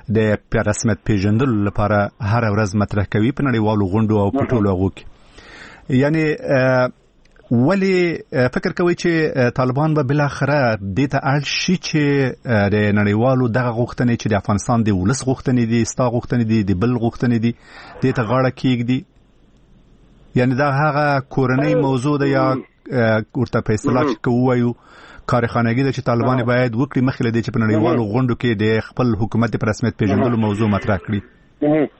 د رسمیت پیژندلو لپاره هر ورځ مطرح کوي په نړیوالو غونډو او په ټولو هغو کې. یعنی ولی فکر کوي چې طالبان به بالاخره دې ته اړ شي چې د نړیوالو دغه غوښتنې چې د افغانستان د ولس غوښتنې دي، ستا غوښتنې دي، د بل غوښتنې دي، دې ته غاړه کېږدي؟ یعنی دا هغه کورنۍ موضوع ده یا ورته په اصطلاح کې ووایو کارخانګي ده چې طالبان باید وکړي مخکې له دې چې په نړیوالو غونډو کې د خپل حکومت د رسمیت پیژندلو موضوع مطرح کړي؟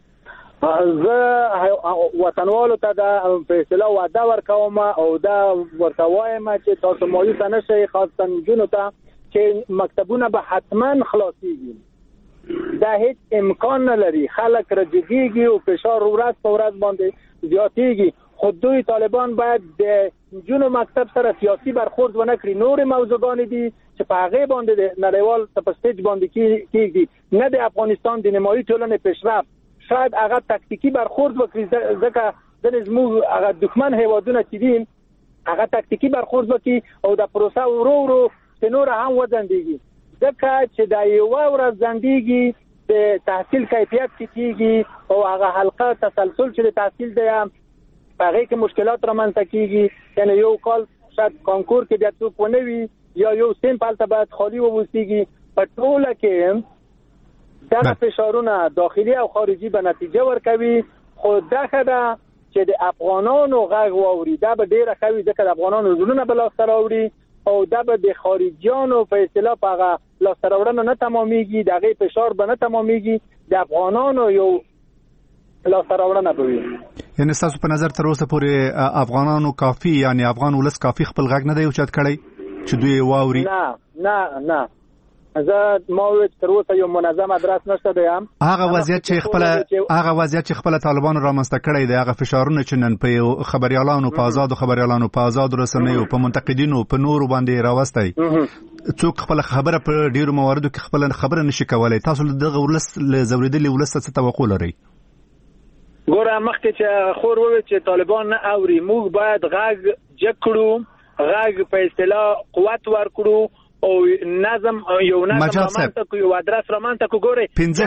زه وطنوالو ته د په اصطلاح وعده ورکوم او دا ورته وایم چې تاسو مایوس نه شئ، خاصتا نجونو ته چې مکتبونه به حتما خلاصيږي. دا هیڅ امکان نه لري. خلک رجګيږي او فشار ورځ په ورځ باندې زیاتېږي. خود دوی طالبان باید د نجونو مکتب سره سیاسي برخورد ونه کړي. نور موضوعګان دي چې په هغه باندې د نړیوال سپسټیج باندې کېږي، نه د افغانستان د نمایي ټولنې پیشرفت. شاید هغه تکتیکی برخورد وکړي، ځکه د زموږ هغه دښمن هیوادونه چې دي هغه تکتیکی برخورد وکړي او د پروسه ورو ورو په نور هم وځندېږي. ځکه چې دا یو ورځ ځندېږي د تحصیل کیفیت کېږي او هغه حلقه تسلسل چې د تحصیل دی هغه کې مشکلات رامنځته کېږي. یعنی یو کال شاید کانکور کې بیا څوک ونه وي یا یو سیمپل ته باید خالی ووسیږي. په ټوله کې دا فشارونه داخلي او خارجي به نتیجه ورکوي. خو دا خدا چې د افغانانو غږ واوري دا به ډیره خوي، ځکه د افغانانو زړونه به لاسته راوړي او دا به د خارجيانو په اصطلاح په هغه لاسته راوړنه نه تمامېږي، د هغې فشار به نه تمامېږي، د افغانانو یو لاسته راوړنه به وي. یعنی ستاسو په نظر تر اوسه پورې افغانانو کافي، یعنی افغان ولس کافي خپل غږ نه دی اوچت کړی چې دوی واوري؟ نه زه ما وې تر اوسه یو منظم ادرس نشته دی. هغه وضعیت چې خپل طالبانو رامنځته کړی دی، هغه فشارونه چې نن په خبريالانو په آزاد رسنیو په منتقدینو په نورو باندې راوستي، څوک خپل خبره په ډیرو مواردو کې خپل خبره نشي کولای. تاسو دغه ولس زوریدلي ولس څه توقع لرئ؟ ګوره مخکې چې خور وویل چې طالبان نه اوري، موږ باید غږ جکړو، غږ په اصطلاح قوت ورکړو او نظم رامنځته کوي، یو ادرس رامنځته کوي. ګورئ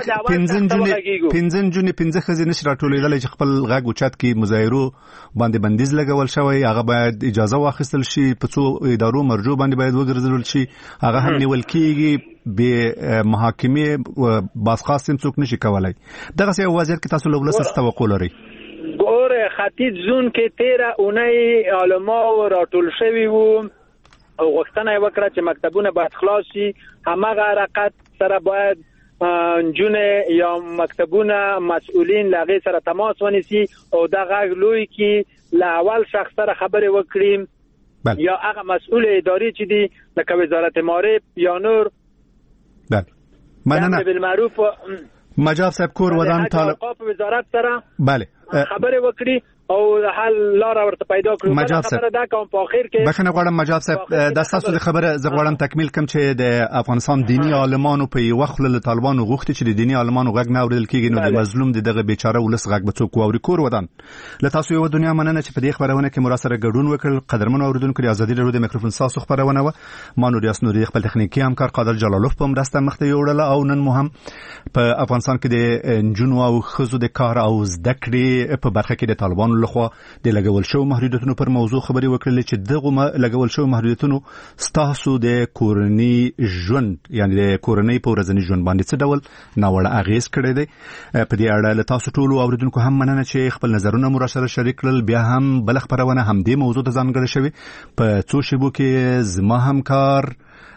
15 جون 15 خزي نشي راټولېدل چې خپل غږ اوچت کړي. مظاهرو باندې بندیز لګول شوی، هغه باید اجازه واخیستل شي، په څو ادارو مرجو باندې باید وګرځول شي، هغه هم نیول کېږي به محاکمه بازخواست هم څوک نشي کولای. دغه څه وضعیت کې تاسو له ولس څه توقع لرئ؟ ګوره ختیځ زون کې 13 اونۍ علما راټول شوي وو او غوښتنه وکړه چې مکتبونه باید خلاص شي. همغه حرکت سره باید نجونې یا مکتبونه مسؤلین له سره تماس ونیسي او دا غږ لوی کې له اول شخص سره خبرې وکړي یا هغه مسؤل اداري چې دي لکه وزارت معارف یا نور. مننه. بالمعروف مجاب صاحب کور ودان طالب وزارت سره بله خبرې وکړي او حل لار ورته پیدا کړو. مجاب صاحب دا کوم په اخر کې بخنه غواړم مجاب صاحب د تاسو د خبره زه غواړم تکمیل کوم چې د افغانستان دینی عالمانو په یو وخت له طالبانو غوښتي چې د دینی عالمانو غږ نه اوریدل کیږي، نو د مظلوم دغه بیچاره ولس غږ به څوک واوري. کور ودان له تاسو یو دنیا مننه چې په دې خبرونه کې مراسره ګډون وکړ. قدرمن اوریدونکو د ازادي رادیو د میکروفون تاسو خبرونه و ما نوریاس نوري خپل تخنیکی همکار قادر جلالوف په مرسته مخته یوړل او نن مو هم په افغانستان کې د نجونو او ښځو د کار او زده کړې په برخه کې د طالبانو لخوا د لګول شو محدودیتونو پر موضوع خبري وکړل چې دغه لګول شو محدودیتونو ستاسو د کورنۍ ژوند، یعنی د کورنۍ په ورځني ژوند باندې څه ډول ناوړه اغیز کړی دی. په دې اړه له تاسو ټولو اوریدونکو هم مننه چې خپل نظرونه مو سره شریک کړل. بیا هم بل خبرونه هم دې موضوع ته ځانګړې شوی په څو شیبو کې زما همکار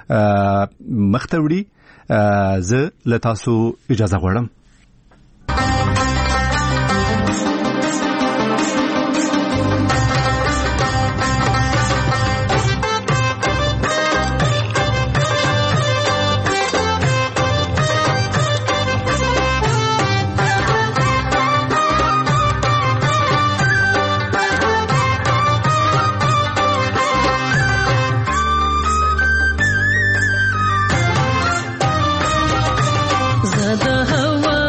مختوړي زه له تاسو اجازه غواړم. زه د هوا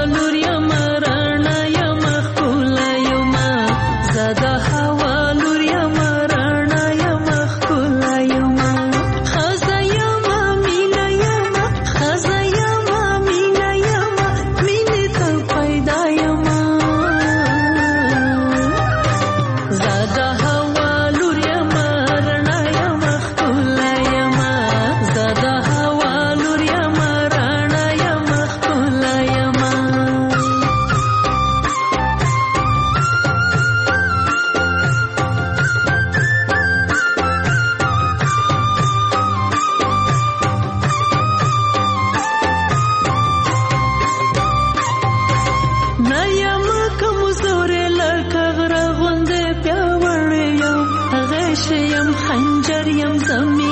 خنجر یم زمین